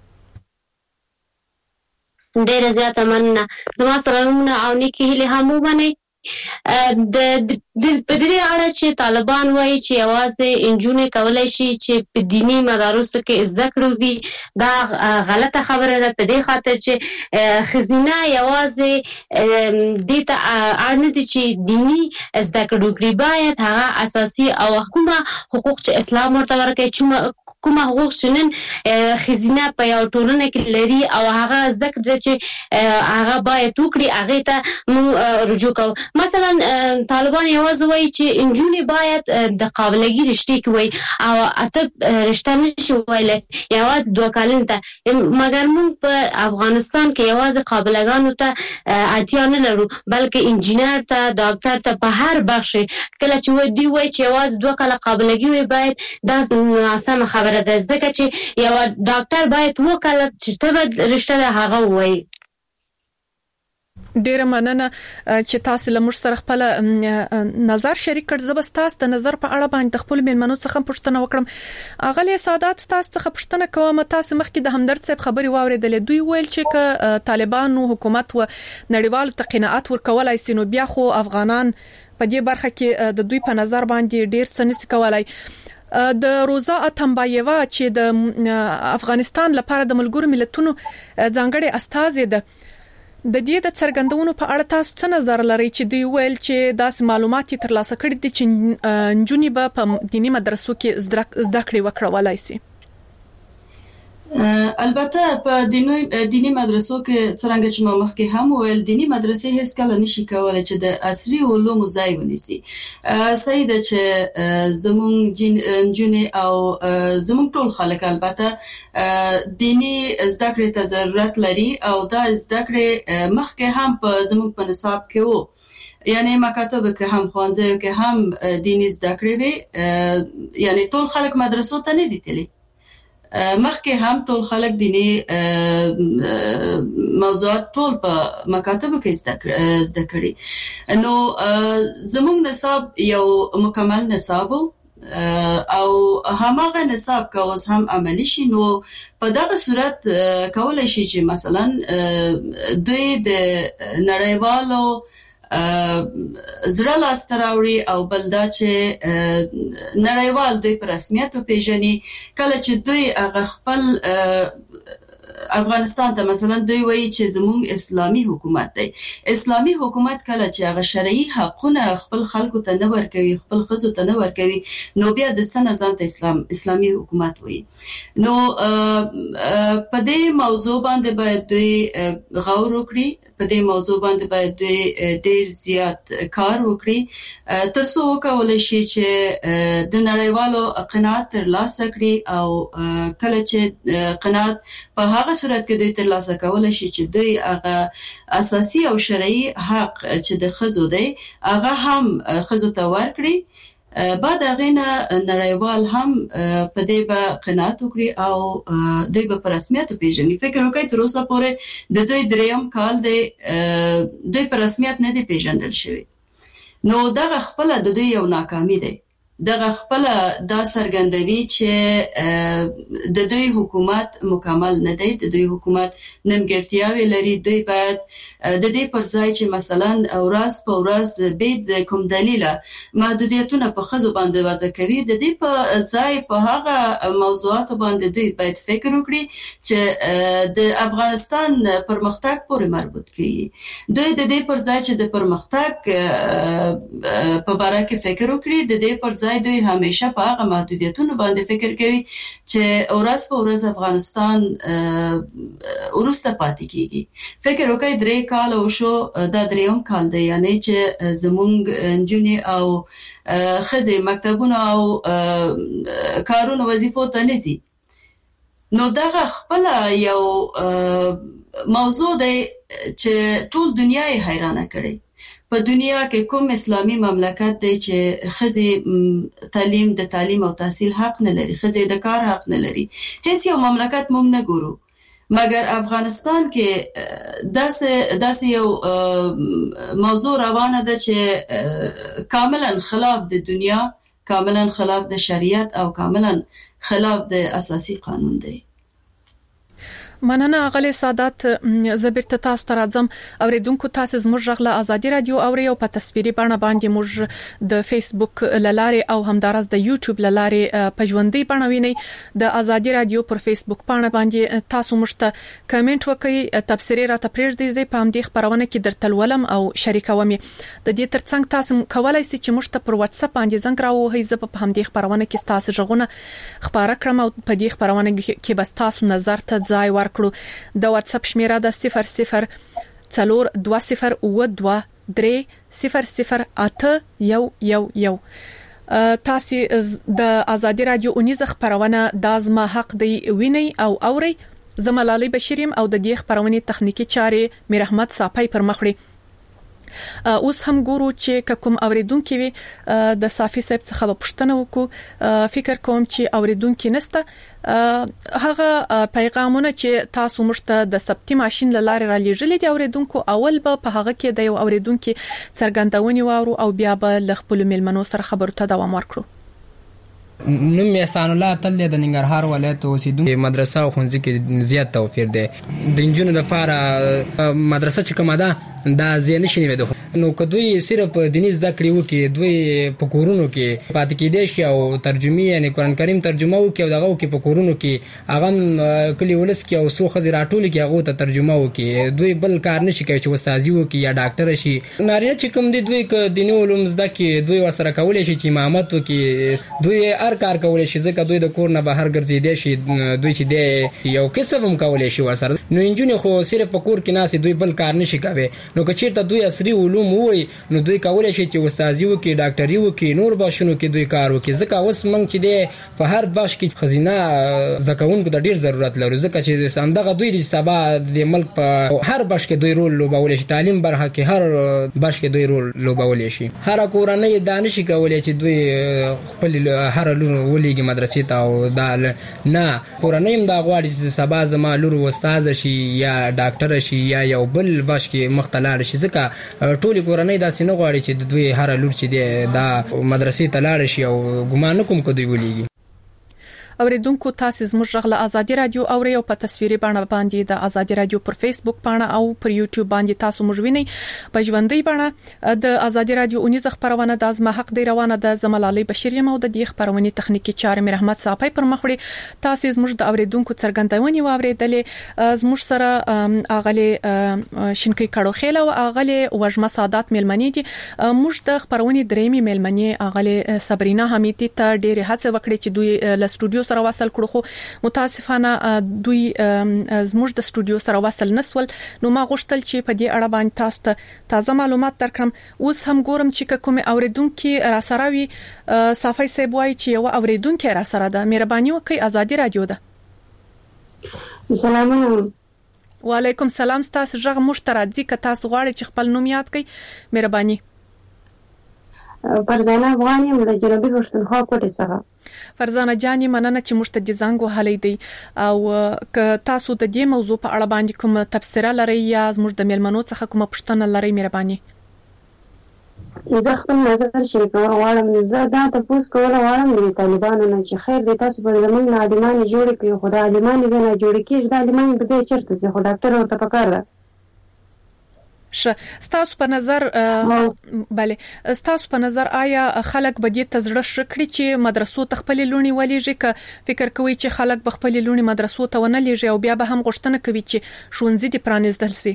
ډیره زیاته مننه. زما سلامونه او نیکی هیله هم ومنئ. د دې اړه چې طالبان وایي چې یوازې انجونې کولای شي چې په دینی مدارسو کې زده کړو وي، دا غلطه خبره ده. په دې خاطر چې خزینه یوازې دې ته اړ نه دي چې دینی زده کړو کړي، باید هغه اساسي او حقوق چې اسلام ورته ورکوي، کومه حقوق چې نن خزینه په یو ټولنه کې لري او هغه زده کړه چې هغه باید وکړي، هغه ته موږ رجوع کوو. مثلا طالبان یوازې وایي چې انجونې باید د قابلګي رشتې کې وي او اته رشته نشي ویلی یوازې 2 کلن ته، مګر موږ په افغانستان کې یوازې قابلګانو ته اړتیا نه لرو بلکې انجینر ته، ډاکټر ته، په هر بخش کله چې دوی وایي چې یوازې 2 کاله قابلګي وي باید دا ناسمه خبره ده، ځکه چې یو ډاکټر باید 2 کاله چې ته رشته ده هغه وایي. ډیره مننه چې تاسو له موږ سره خپل نظر شریک کړ. زه به تاسو د نظر په اړه باندې خپل میلمنو څخه پوښتنه وکړم. اغلی سادات تاسو څخه پوښتنه کوم، تاسو مخکې د همدرد صاحب خبري واوریدلې، دوی ویل چې ک طالبانو حکومت و نړیوالو ته قناعت ورکولای سي نو بیا خو افغانان په دې برخه کې د دوی په نظر باندې ډیر څه نشي کولای. د روزا اتمبایوا چې د افغانستان لپاره د ملګرو ملتونو ځانګړي استازي ده، د دې د څرګندونو په اړه تاسو څه نظر لرئ چې دوی ویل چې داس معلومات ترلاسه کړي دي چې نجونې به په دینی مدرسو کې زده کړې وکړولای شي؟ البته په دینی مدرسو کې څنګه چې ما مخکې هم ویل دینی مدرسې هیڅ کله نشي کولای چې د عصري علومو ځای ونیسي. صحیح ده چې زموږ جنونه او زموږ ټول خلک البته دینی زده کړې ته ضرورت لري او دا زده کړې مخکې هم په زموږ په نصاب کې وو، یعنی مکاتب کې هم خوانځي کې هم دینی زده کړې وي، یعنی ټول خلک مدرسو ته نه دي تللی، مخکې هم ټول خلک دینی موضوعات ټول په مکاتبو کې زده کړي. نو زموږ نصاب یو مکمل نصاب او هماغه نصاب که اوس هم عملی شي نو په دغه صورت کولای شي چې مثلا دوی د نړیوالو زړه لاس تراوړي او بل دا چې نړیوال دوی په رسمیت پیژني. کله چې دوی هغه خپل افغانستان ته مثلا دوی وایي چې زموږ اسلامي حکومت دی، اسلامي حکومت کله چې هغه شرعي حقونه خپل خلکو ته نه ورکوي، خپل ښځو ته نه ورکوي، نو بیا د څه نه ځان ته اسلامي حکومت وایي. نو په دې موضوع باندې باید دوی غور وکړي، په دې موضوع باندې باید دوی ډیر زیات کار وکړي تر څو وکولای شي چې د نړیوالو قناعت ترلاسه کړي او کله چې قناعت په هغه صورت کې دوی ترلاسه کولای شي چې دوی هغه اساسي او شرعي حق چې د ښځو دی هغه هم ښځو ته ورکړي، بعد هغه نړیوال هم په دې به قناعت وکړي او دوی به په رسمیت پیژني. فکر وکړئ تر اوسه پورې د دوی 3م کال دی دوی په رسمیت نه دی پیژندل شوی، نو دغه خپل د دوی یو ناکامي دی، دغه خپل دا څرګندوي چې د دوی حکومت مکمل نه دی، د دوی حکومت نیمګړتیاوې لري. دوی باید د دې پر ځای چې مثلا ورځ په ورځ به د کوم دلیله محدودیتونه په ښځو باندې وضع کوي، د دې په ځای په هغه موضوعاتو باندې دوی باید فکر وکړي چې د افغانستان پرمختګ پورې مربوط کړي. دوی د دې پر ځای چې د پرمختګ په باره کې فکر وکړي، د دې پر ځای دوی همیشه په هغه محدودیتونو باندې فکر کوي چې ورځ په ورځ افغانستان ورسته پاتې کیږي. فکر وکړئ 3 کال وشو، دا 3م کال دی، یعنی چې زموږ نجونې او ښځې مکتبونو او کارونو وظیفو ته نه ځي. نو دغه خپل یو موضوع دی چې ټول دنیا یې حیرانه کړي. په دنیا کې کوم اسلامي مملکت دی چې ښځې تعلیم د تعلیم او تحصیل حق نه لري، ښځې د کار حق نه لري؟ هیڅ یو مملکت موږ نه ګورو، مګر افغانستان کې داسې یو موضوع روانه ده چې کاملا خلاف د دنیا، کاملا خلاف د شریعت او کاملا خلاف د اساسي قانون دی. مننه اغلی سادات. زبرت تاسو ته راځم. اوریدونکو تاسو زموږ غږ ازادي رادیو اوري او په تصویري بڼه باندې موږ د فیسبوک لارې او همدارس د یوټیوب لارې په ژوندۍ بڼه ویني. د ازادي رادیو پر فیسبوک بڼه باندې تاسو موږ ته کمنټ وکړئ، تبصرې را ته پرېږدئ، زه په همدې خبرونه کې درته ولم او شریکوم. د دې ترڅنګ تاسو کولای شئ چې موږ ته پر واتس اپ باندې زنګ راوهئ، زه په همدې خبرونه کې تاسو ژغونه خبره کړم او په دې خبرونه کې بس تاسو نظر ته ځای ورکړو. د واتس اپ شمیره د 00 4 20 02 003008111 تاسو د ازادي رادیو اونیز خبرونه د ازما حق دی ویني او اوري زملالي بشریم او د دې خبرونه تخنیکی چارې میر احمد صاحب پر مخړي اوس هم ګورو چې کوم اوریدونکو وي د صافي صاحب څخه پوښتنه وکړو فکر کوم چې اوریدونکو نسته هغه پیغامونه چې تاسو مشته د ثبتي ماشين لاره را لېږلې دي اوریدونکو اول به په هغه کې د یو اوریدونکو څرګندونې وارو او بیا به ل خپل ملمنو سره خبرو ته دوام ورکړو. نوم احسان الله تل د ننګرهار ولایت اوسیدونکو مدرسه او ښوونځي کې زیات توفیر دی د انجونو لپاره مدرسه چې کومه ده دا زین شي نه ده نو کدوې صرف دیني زده کړې وکي دوی په کورونو کې پاتې کېدې شي او ترجمه یعنی قران کریم ترجمه وکي او دغه کې په کورونو کې هغه کلی ولس کې او سو خزر راټول کې هغه ته ترجمه وکي دوی بل کار نشي کوي چې استادي وکي یا ډاکټر شي نارینه چې کوم دي دوی ک دیني علوم زده کې دوی ورسره کولای شي چې امامت وکي دوی هر کار کولای شي ځکه دوی د کور نه بهر ګرځیدي شي دوی چې دی یو کسب هم کولای شي ورسره نو انجونی خو صرف په کور کې ناس دوی بل کار نشي کوي نو که چیرته دوی عصري علوم وای نو دوی کولای شي چې استادي وکي ډاکټري وکي نور باشونو کې دوی کار وکي ځکه اوس موږ چې دی په هر باش کې خزینه زکونکو د ډیر ضرورت لري ځکه چې سندغه دوی د سبا د ملک په هر باش کې دوی رول لوبول شي تعلیم برخه کې هر باش کې دوی رول لوبول شي هر کورنۍ دانش کولای چې دوی خپل هر لور ولېږي مدرسې ته او دا نه کورنۍ هم دا غواړي چې سبا زما لور استاد شي یا ډاکټر شي یا یو بل باش کې مختلال شي ځکه ټولي کورنۍ دا سينه غواړي چې دوی هر لور چې دا مدرسې ته لاړ شي او ګمان کوم کو دوی ولېږي. اوریدونکو تاسو زموږ غږ له ازادي رادیو اوري او په تصویري بڼه باندې د ازادي رادیو پر فیسبوک پاڼه او پر یوټیوب باندې تاسو موږ وینئ په ژوندۍ بڼه د ازادي رادیو اونیز خبرونه د ازما حق دی روانه د زملالي بشریم او د دې خبرونه تخنیکی چارې میر احمد صاحب پر مخړي تاسو زموږ د اوریدونکو څرګندونې واوریدلې زموږ سره اغلی شینکی کړو خېل او اغلی وجمه سعادت ملمنې دي موږ د خبرونه درېمې ملمنې اغلی صبرینا حمیدی ته ډېر هڅه وکړې چې دوی له سټوډیو سره وصل کړو خو متاسفانه دوی زموږ د سټوډیو سره وصل نسول نو ما غوښتل چې په دې اړه باندې تاسو ته تازه معلومات درکړم اوس هم ګورم چې کوم اوریدونکو را سره وي صافي صاحب وایي چې یو اوریدونکو را سره ده مهرباني وکړئ ازادي رادیو ده. سلام وعلیکم سلام تاسو ژغ مشترک که تاسو غواړئ چې خپل نوم یاد کړئ مهرباني. فرزانه افغاني د جنوبي پښتونخوا کوټې څخه. فرزانه جاني مننه چې مشته دي زنګ وهلې دی او که تاسو د دې موضوع په اړه باندې کوم تفسیر لرئ یا زموږ د ملمنو څخه کوم پوښتنه لرئ مهرباني. زه خپل نظر شریکول غواړم زه دا تاسو کول غواړم د طالبانو نه چې خیر دې تاسو په زمونږ عالمان جوړ کړئ خو د عالمان نه جوړ کړئ د عالمان په دې چرته زه خو ډاکټر ورته پکار ده. ستاسو په نظر bale ستاسو په نظر آیا خلک به دې تزړه شکړي چې مدرسو تخپل لونی ولېږي ک فکر کوي چې خلک بخپل لونی مدرسو ته ونه لېږي او بیا به هم غوښتنه کوي چې شونځي دي پرانیزدل سي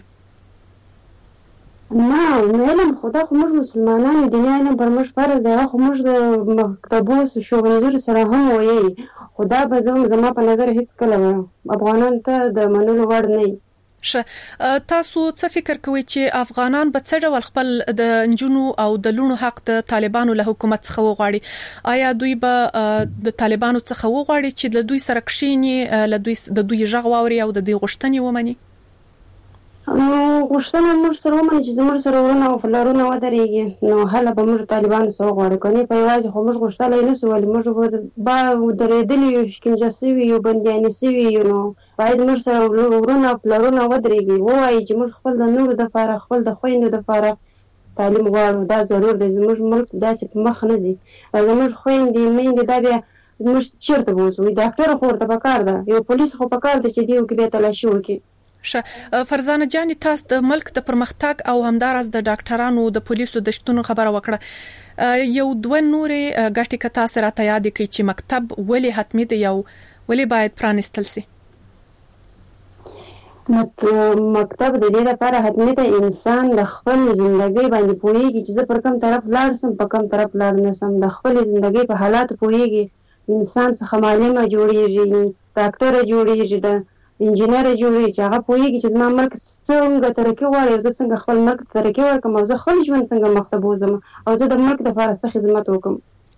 نه علم خدا خو موږ مسلمانان دي نه پر موږ فرض دی خو موږ د مکتبو شوونځي سره هم وایي خدا به زما په نظر هیڅ کله افغانان ته د منلو وړ نه تاسو څه فکر کوئ چې افغانان به څه ډول خپل د انجونو او د لونو حق د طالبانو له حکومت څخه وغواړي آیا دوی به د طالبانو څخه وغواړي چې د دوی سره کښینی له دوی د دوی ژغ واوري او د دوی غوښتنې ومني غوښتنه موږ سره ومني چې زموږ سره ورونه او فلارونه ودرېږي نو هله به موږ طالبانو سره وغواړو کني په یوازې خو موږ غوښتلای نشو ولې موږ به درېدلي یو شکنجه سوي یو بندیانې سوي یو نو باید موږ سره ورونه او فلارونه ودرېږي وایي چې موږ خپل د نورو دپاره خپل د خویندو دپاره تعلیم غواړو دا ضرور دی زموږ ملک داسې په مخ نه ځي زموږ خویندې میندې دا بیا موږ چېرته بوځو ډاکټر خو ورته پکار ده یو پولیس خو پکار ده چې دې وکړي بیا تلاشي وکړي. فرزانه جاني تاسو د ملک د پرمختګ او همدارس د ډاکټرانو د پولیسو د شتون خبره وکړه یو دوه نورې غټي کتا سره ته یاد کړئ چې مکتب ولې حتمی دی یو ولې باید پرانستل سي مکتب د دې لپاره حتمی دی انسان د خپل ژوندۍ باندې پوهیږي چې زه پر کوم طرف لاړ سم په کوم طرف لاړ نه سم د خپل ژوندۍ په حالات پوهیږي انسان څخه معلومه جوړیږي ډاکټر جوړیږي انجینر جوړي چې هغه پوهیږي چې زما ملک څنګه ترقی غواړي، زه څنګه خپل ملک ترقی ورکړم او زه خپل ژوند څنګه مخته بوزم او زه د ملک لپاره څه خدمت وکړم.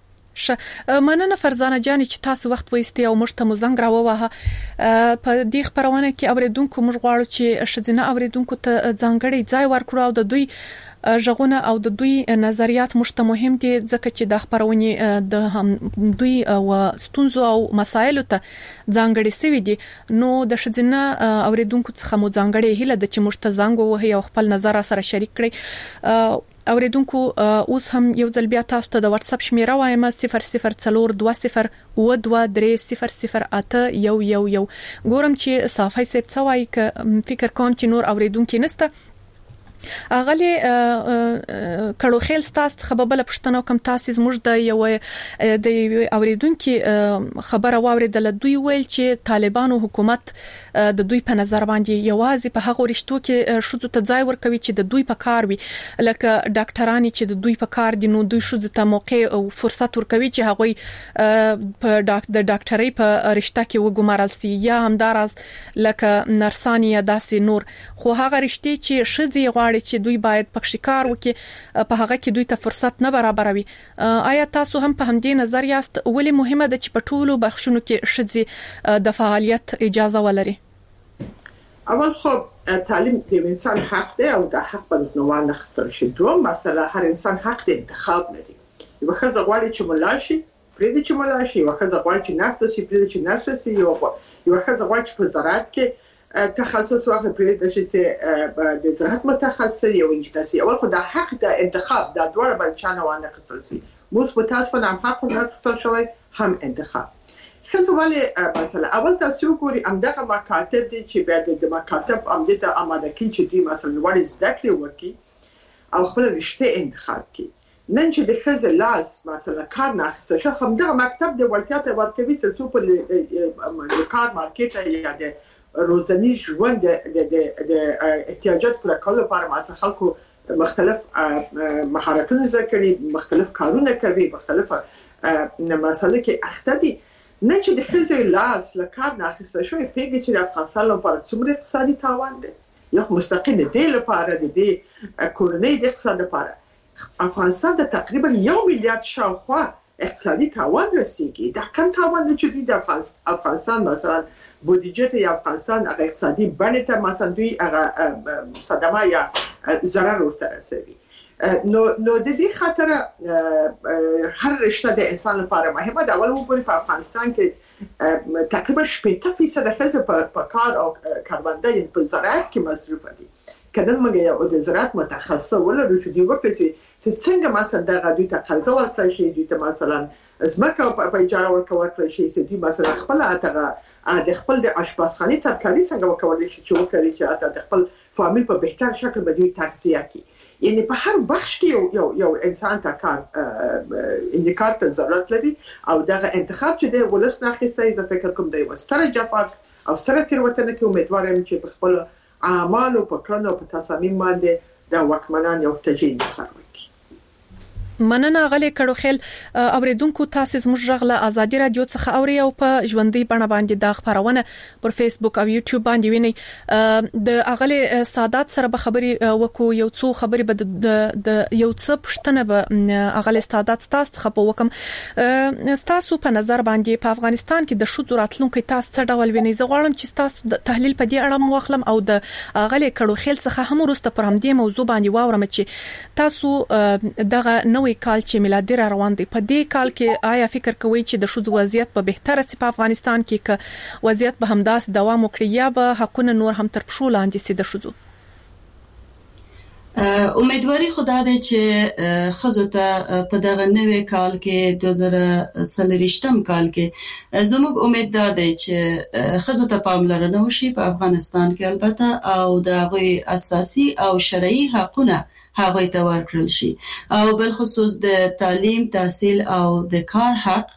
مننه فرزانه جان چې تاسو وخت وایستي او موږ ته مو زنګ راووهه. په دې خبرونه کې اوریدونکو موږ غواړو چې شذینه اوریدونکو ته ځانګړي ځای ورکړو او د دوی ژغونه او د دوی نظریات موږ ته مهم دي ځکه چې د خبرونه د هم دوی او ستونزو او مسایلو ته ځانګړي سوي دي. نو د شذینه اوریدونکو څخه مو ځانګړي هیله د چې موږ ته زنګ ووهي او خپل نظر سره شریک کړي. اوریدونکو اوس هم یو ځل بیا تاسو ته د واتس اپ شمیره وایم 0020 ودوا3008 111. ګورم چې صافي سپ څوای ک فکر کوم چې نور اوریدونکو نسته. اغلی کړو خیل ستاسو خبره پښتنو کوم تاسو زموږ د یو اوریدونکو خبره واوریدل. دوی ویل چې طالبانو حکومت د دوی په نظر باندې یوازې په هغه رښتو کې شوزو ته ځای ورکوي چې د دوی په کار وي، لکه ډاکټرانی چې د دوی په کار دي نو دوی شوزو ته موقع او فرصت ورکوي چې هغه په د ډاکټرۍ په رښتا کې وګمارل سي، یا همدارس لکه نرسانی یا داسې نور. خو هغه رښتې چې شذي غواړي چې دوی باید پکې کار وکړي په هغه کې دوی ته فرصت نه برابروي. آیا تاسو هم په همدې نظر یاست؟ ولې مهمه ده چې په ټولو بخښونو کې شذي د فعالیت اجازه ولري؟ اول خب تعلیم د انسان حق دی او د حق په نوم اخیستل شي. دوم مسله هر انسان حق د انتخاب لري. یو ښځه غواړي چې مولا شي پرې چې مولا شي، یو ښځه غواړي چې نرس شي پرې چې نرس شي، یو ښځه غواړي چې په زراعت کې تخصص واخلي پرې چې د زراعت متخصص یو انجینر شي. اول خو د حق د انتخاب د دوړ بل چانه وانه اخیستل شي. مثبت هم حق نه اخیستل شوی هم انتخاب. خزواله مثلا اول تاسو ګوري امدغه مکاتب دي چې بیا د مکاتب امده ته آماده کړي چې دی مثلا وړي زده کړې وکړي او خپل رشته انتخاب کړي. نن چې د خزه لاس مثلا کار نه اخیستل شي، همدغه مکتب د ورتیا ته ورکوي چې په کار مارکیټ یا د روزنی ژوند د احتیاجات پر کولو لپاره مثلا خلکو مختلف مهارتونه زده کړي، مختلف کارونه کوي، مختلف مسائل کې اخته دي. نه چې د خزې لاس لکار نه اخیستل شوی پیږي چې د افغانستان لپاره څومره اقتصادي تاوان دی، یا مستقیم دی لپاره د کورنۍ د اقتصاد لپاره افغانستان د تقریبا 1 میلیارډ شاوخوا اقتصادي تاوان رسیدي. دا کم تاوان دی چې د افغانستان مثلا بودجه یا افغانستان هغه اقتصادي بڼه ته مثلا دوی هغه صدمه یا ضرر ورته رسوي. نو د دې خاطر هر رشته د انسان لپاره مهمه ده. اول وګورئ په افغانستان کې تقریبا 80% خزه په کار او کارمندان په زراعت کې مصروف دي. کله موږ یو د زراعت متخصص ولرو چې دی وکړي څنګه مثلا د غوډي ته قرض ورکړي شي، دوی ته مثلا زمکه په اجاره ورکړي شي، چې دوی مثلا خپل اتغه د خپل د آشپزخانه ترکاري څنګه وکولای شي چې وکړي چې د خپل فامیل په بهتر شکل به دوی تغذیه کوي. یعنی په هر بخش کې یو انسان ته کار اندیکات ضرورت لري او دغه انتخاب چې د ولس نه اخیسته زه فکر کوم دی وستره جفاق او سره تیروتنه کې امیدوارم چې په خپل اعمال او په کړنو او په تصامیم باندې د وکمنان یو تجدید نظر وکړي. مننه غلې کړو خیل اوریدونکو تاسو زموږ غږ آزادي رادیو څخه اوري او په ژوندۍ بڼه باندې د خبرونه پر فیسبوک او یوټیوب باندې ویني. د اغلې سادات سره به خبري وکړو، یو څو خبري به د یو څه پښتنه به اغلې سادات تاسو څخه وکم. تاسو په نظر باندې په افغانستان کې د شذ راتلونکو تاسو څه ډول ویني؟ زه غواړم چې تاسو د تحلیل په دې اړه واخلم او د اغلې کړو خیل څخه هم ورسته پر همدې موضوع باندې واورم چې تاسو دغه نوې کال چې میلادي روان دی په دې کال کې آیا فکر کوئ چې د شذ وضعیت په بهتره سي په افغانستان کې ک وضعیت به همداس دوام وکړي یا به حقونه نور هم تر پښو لاندې سي د شذو؟ امیدواري خدا دې چې خزو ته په دغه نوې کال کې 2023م کال کې زموږ امید ده چې خزو ته پاملرنه وشي په افغانستان کې البته او د غوي اساسي او شرعي حقوقونه هغه ته ورکړل شي او بل خصوص د تعلیم، تحصیل او د کار حق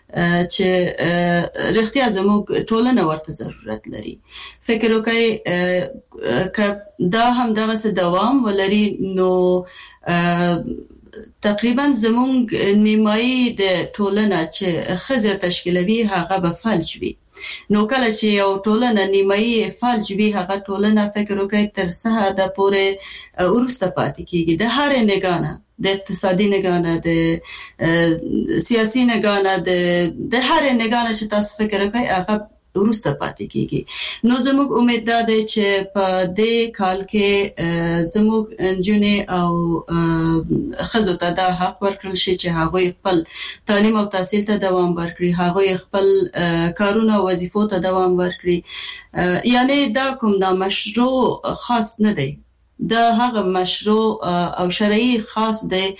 چې رښتیا زموږ ټولنه ورته ضرورت لري. فکر وکړئ ک دا هم دغه څه دوام ولري نو تقریبا زمونږ نیمایي د ټولنه چې خزه تشکیلوي هغه به فلج وي. نو کله چې یو ټولنه نیمایي فلج وي هغه ټولنه فکر وکړي تر څه د پورې ورسته پاتې کیږي. د هر نگانه، د اقتصادي نگانه، د سیاسي نگانه، د هر نگانه چې تاسو فکر وکړي هغه ورسته پاتې کیږي. نو زموږ امید ده چې په دې کال کې زموږ نجونې او ښځو ته دا حق ورکړل شي چې هغوی خپل تعلیم او تحصیل ته دوام ورکړي، هغوی خپل کارونه او وظیفو ته دوام ورکړي. یعنی دا کوم نامشروع خاص نه دی، دا هغه مشروع او شرعي خاص دی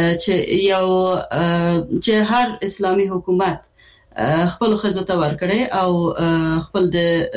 چې هر اسلامي حکومت خپل ښځو ته ورکړي او خپل د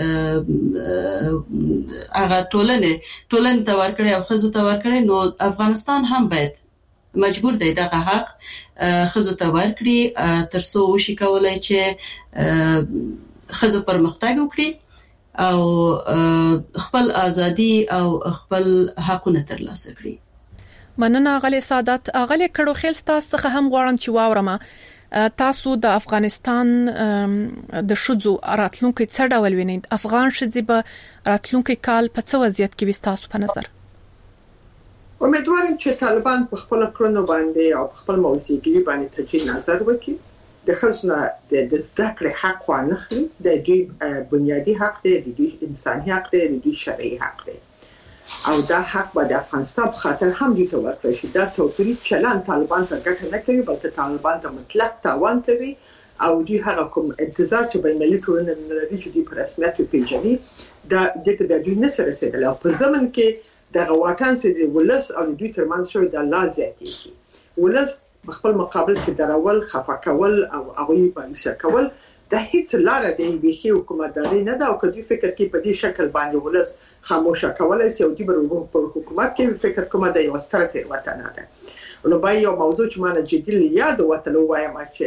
هغه ټولنې ته ورکړي او ښځو ته ورکړي. نو افغانستان هم باید مجبور دی دغه حق ښځو ته ورکړي ترڅو وشي کولای چې ښځو پرمختګ وکړي او خپل ازادي او خپل حقونه ترلاسه کړي. مننه غلي سعادت. غلي کړو خیل تاسو څخه هم غواړم چې واورم تاسو د افغانستان د شذو راتلونکو څه ډول وینئ؟ افغان شذې به راتلونکو کال په څه وضعیت کې وي تاسو په نظر؟ امیدوارم چې طالبان په خپل کړنو باندې او په خپل موضوعګری باندې تجدید نظر وکړي. د خصوصا د زده کړې حق وانخلي، د دوی بنیادی حق دی، د دوی انساني حق دی، د دوی شرعي حق دی او دا حق به د افغانستان په خاطر هم دي ورکړي شي. دا توپیري چلن طالبان ته ګټه نه کوي بلکې طالبان ته مطلق تاوان کوي او دوی هغه کوم انتظار چې بین المللي ټولنه لري چې دوی په رسمیت پیژني دا د دوی نه سره رسیدل او په زمن کې د غواټان سره ولس او دوی ترمنځ شوی د لا زیاتېږي. ولس خپل مقابل کې درول، خفه کول او هغه باندې کول د هیڅ لار دی به حکومتداري نه دا او کدي فکر کې په دې شکل باندې ولس خاموشه کولای شي او د پر حکومت کې فکر کومه د یو ستراتیژي وطن ده. نو باید یو موضوع چې مانه جدي یاد وته وایم چې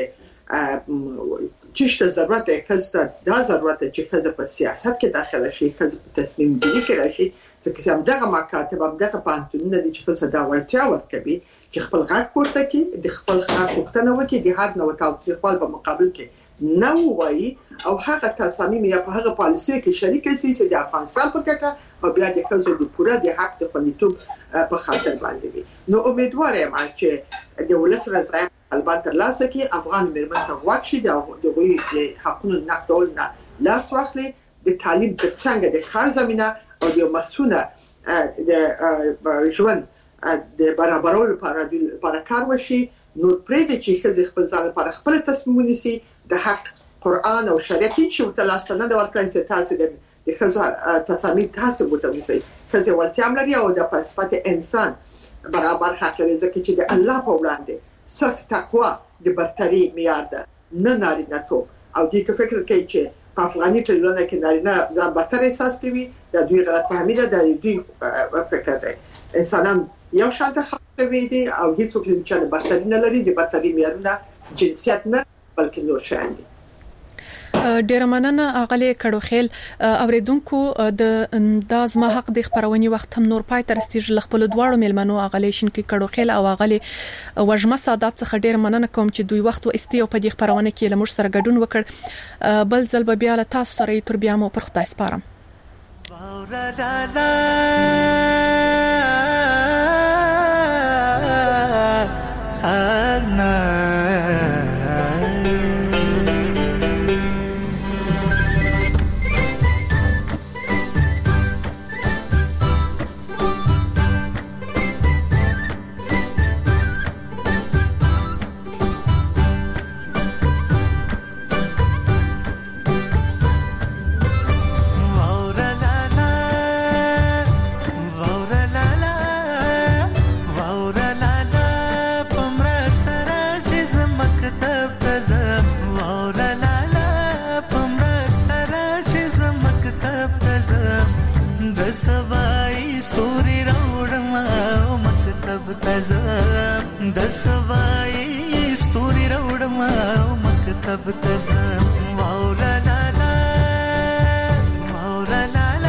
چشته ضرورت کسته دا ضرورت چې کزه په سیاست کې داخله شي، کزه په تصمیم گیری کې راشي، ځکه چې دغه مکاتب دغه پانتونه دي چې کزه دا ورتیا ورکوي چې خپل غږ پورته کړي، د خپل حق پوښتنه وکړي، د هر نوع تاوتریخوال په مقابل کې نو وایي او هغه تصامیم یا په هغه پالیسي کې شریک شي چې د افغانستان په ګټه او بیا د خلکو د پوره د حق د خوندیتوب په خاطر باندې وي. نو امیدوار یم چې د ولس رضایت البته ترلاسه کړي، افغان مېرمن ته غوږ شي، دغوی د حقوقو نقضول نه لاس واخلي، د تعلیم ترڅنګ د ښه زمينه او د مسؤله د ژوند د برابرولو لپاره کار وشي. نور پرې د چې خزي خپل ځان لپاره خپل تصمیم ونیسي، د حق قرآن او شریعت چې وتلاسته نه د ورکړی چې تاسو د خزو تصامیم تاسو وتونیسي، خزي ولتیا لري او د صفات انسان برابر حق لري ځکه چې د الله په وړاندې صرف تقوا د برتري معیار ده، نه نارینه توب. او دې کې فکر کوي چې په افغاني ټولنه کې نارینه ځان برتر احساس کوي، د دوی غلط فهمي ده، د دوی فکر ده انسانان یو شانته خبرې دي او هیڅوک چې برتري نه لري، د برتري معیارونه جنسیت نه بلکې نور شیان دي. ډیر مننه اغلی کړو خیل اوریدونکو د ازما حق د خبرونې وخت هم نور پای تر استیج خپل دواړو ملمنو اغلی شینکی کړو خیل او اغلی وجمه سادات څخه ډیر مننه کوم چې دوی وخت و استی او په دې خبرونه کې لمر سره ګډون وکړ. بل ځل به بیا له تاسو سره تر بیا مو پر خدای سپارم. سوای ستوري راوړم او مکتب تزم، د سوای ستوري راوړم او مکتب تزم. واو لا لا لا واو لا لا لا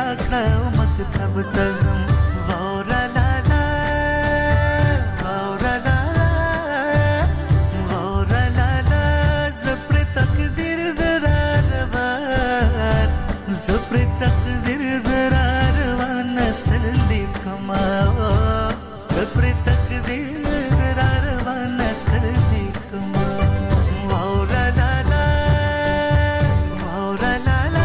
راکړه او مکتب ته ځم واوره لالا واوره لالا واوره لالا زه پر تقدیر دراروان زه پر تقدیر دراروان نسل لیکما زه پر تقدیر دراروان نسل لیکما واوره لالا واوره لالا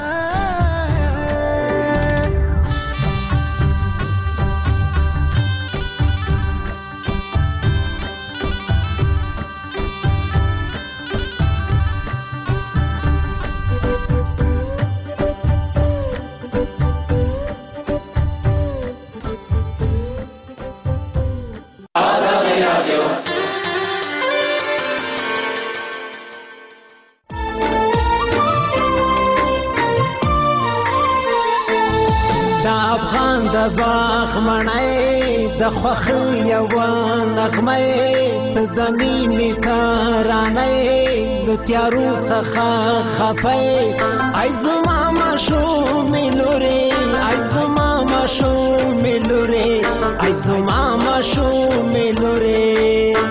باغ مړی د خوښۍ یوه نغمه ته د مینې ترانه د تیارو څخه خفه ای زما ماشومې لورې ای زما ماشومې لورې ای زما ماشومې لورې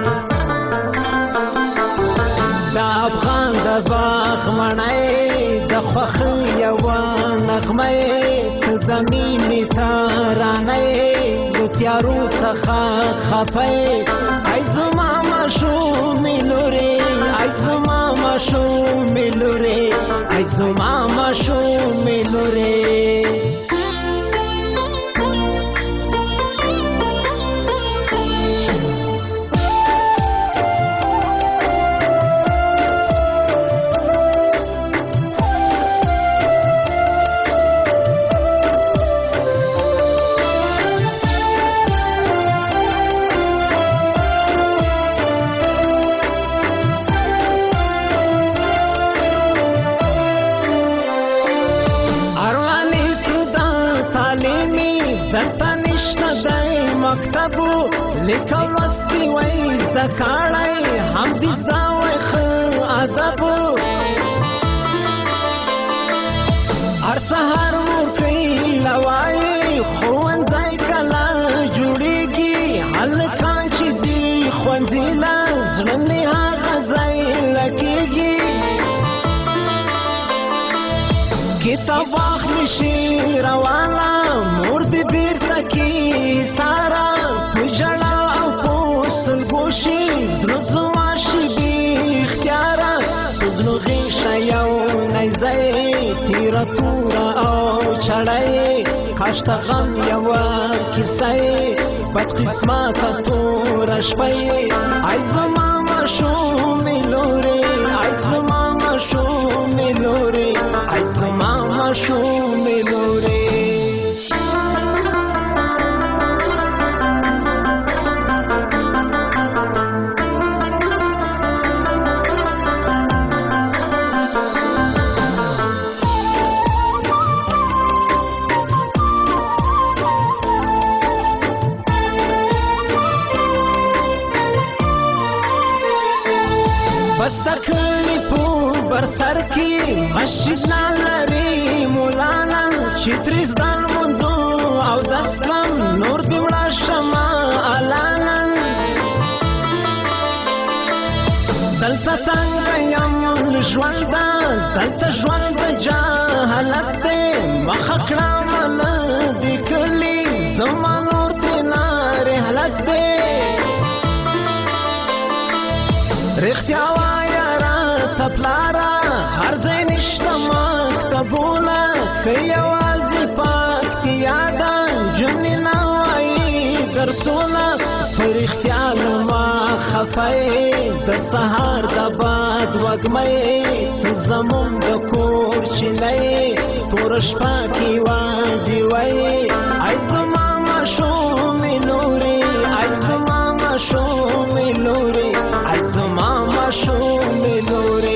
د افغان د باغ مړی د خوښۍ یوه نغمه د مینې ترانه د تیارو څخه خفه ای زما ماشومې لورې ای زما ماشومې لورې ای زما ماشومې لورې لیکل لوستي وای زده کړی هم دې زده وای ښه ادب هر سهار مور کوي لوایي ښوونځی کله جوړېږي هلکان چې ځي ښوونځي له زړه مې هغه ځای لګېږي کتاب واخلي شي روانه مور دې بېرته کي ساره په ژړا او په سلګوشي زړه زما شي بې اختیاره په زړه غېږه یو نیزی تیره توره او چړی کاشته غم یوه کیسه بد قسمته توره شپه ای زما ماشومې لورې ای زما ماشومې لورې ای زما ماشومې لورې بس د کلي په بر سر کې مسجد نه لري مولانا چې ترې زده لمونځو او دس کړم نور دې وړه شمه الانا دلته تنګه یم له ژونده دلته ژوند د جهالت دی مخه کړه منه دې کلي زما نور ترېنه رحلت دی رښتیا وایه راته پلاره هر ځای نشته مکتبونه که یوازې پکتیا ده نجونې نه وایي درسونه په رښتیا نو ما خفه د سهار د باد وږمه ته زموږ د کور چینه توره شپه کې یوه ډیوه ای زما ماشومې لورې ای زما ماشومې لورې ای زما ماشومې لورې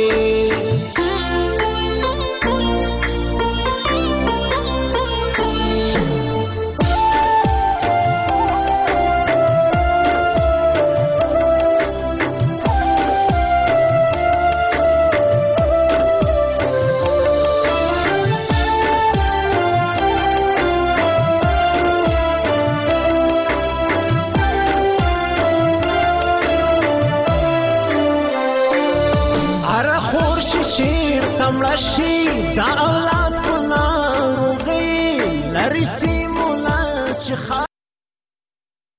ملشي دا اولاد په ناروغي لري سیمولا چې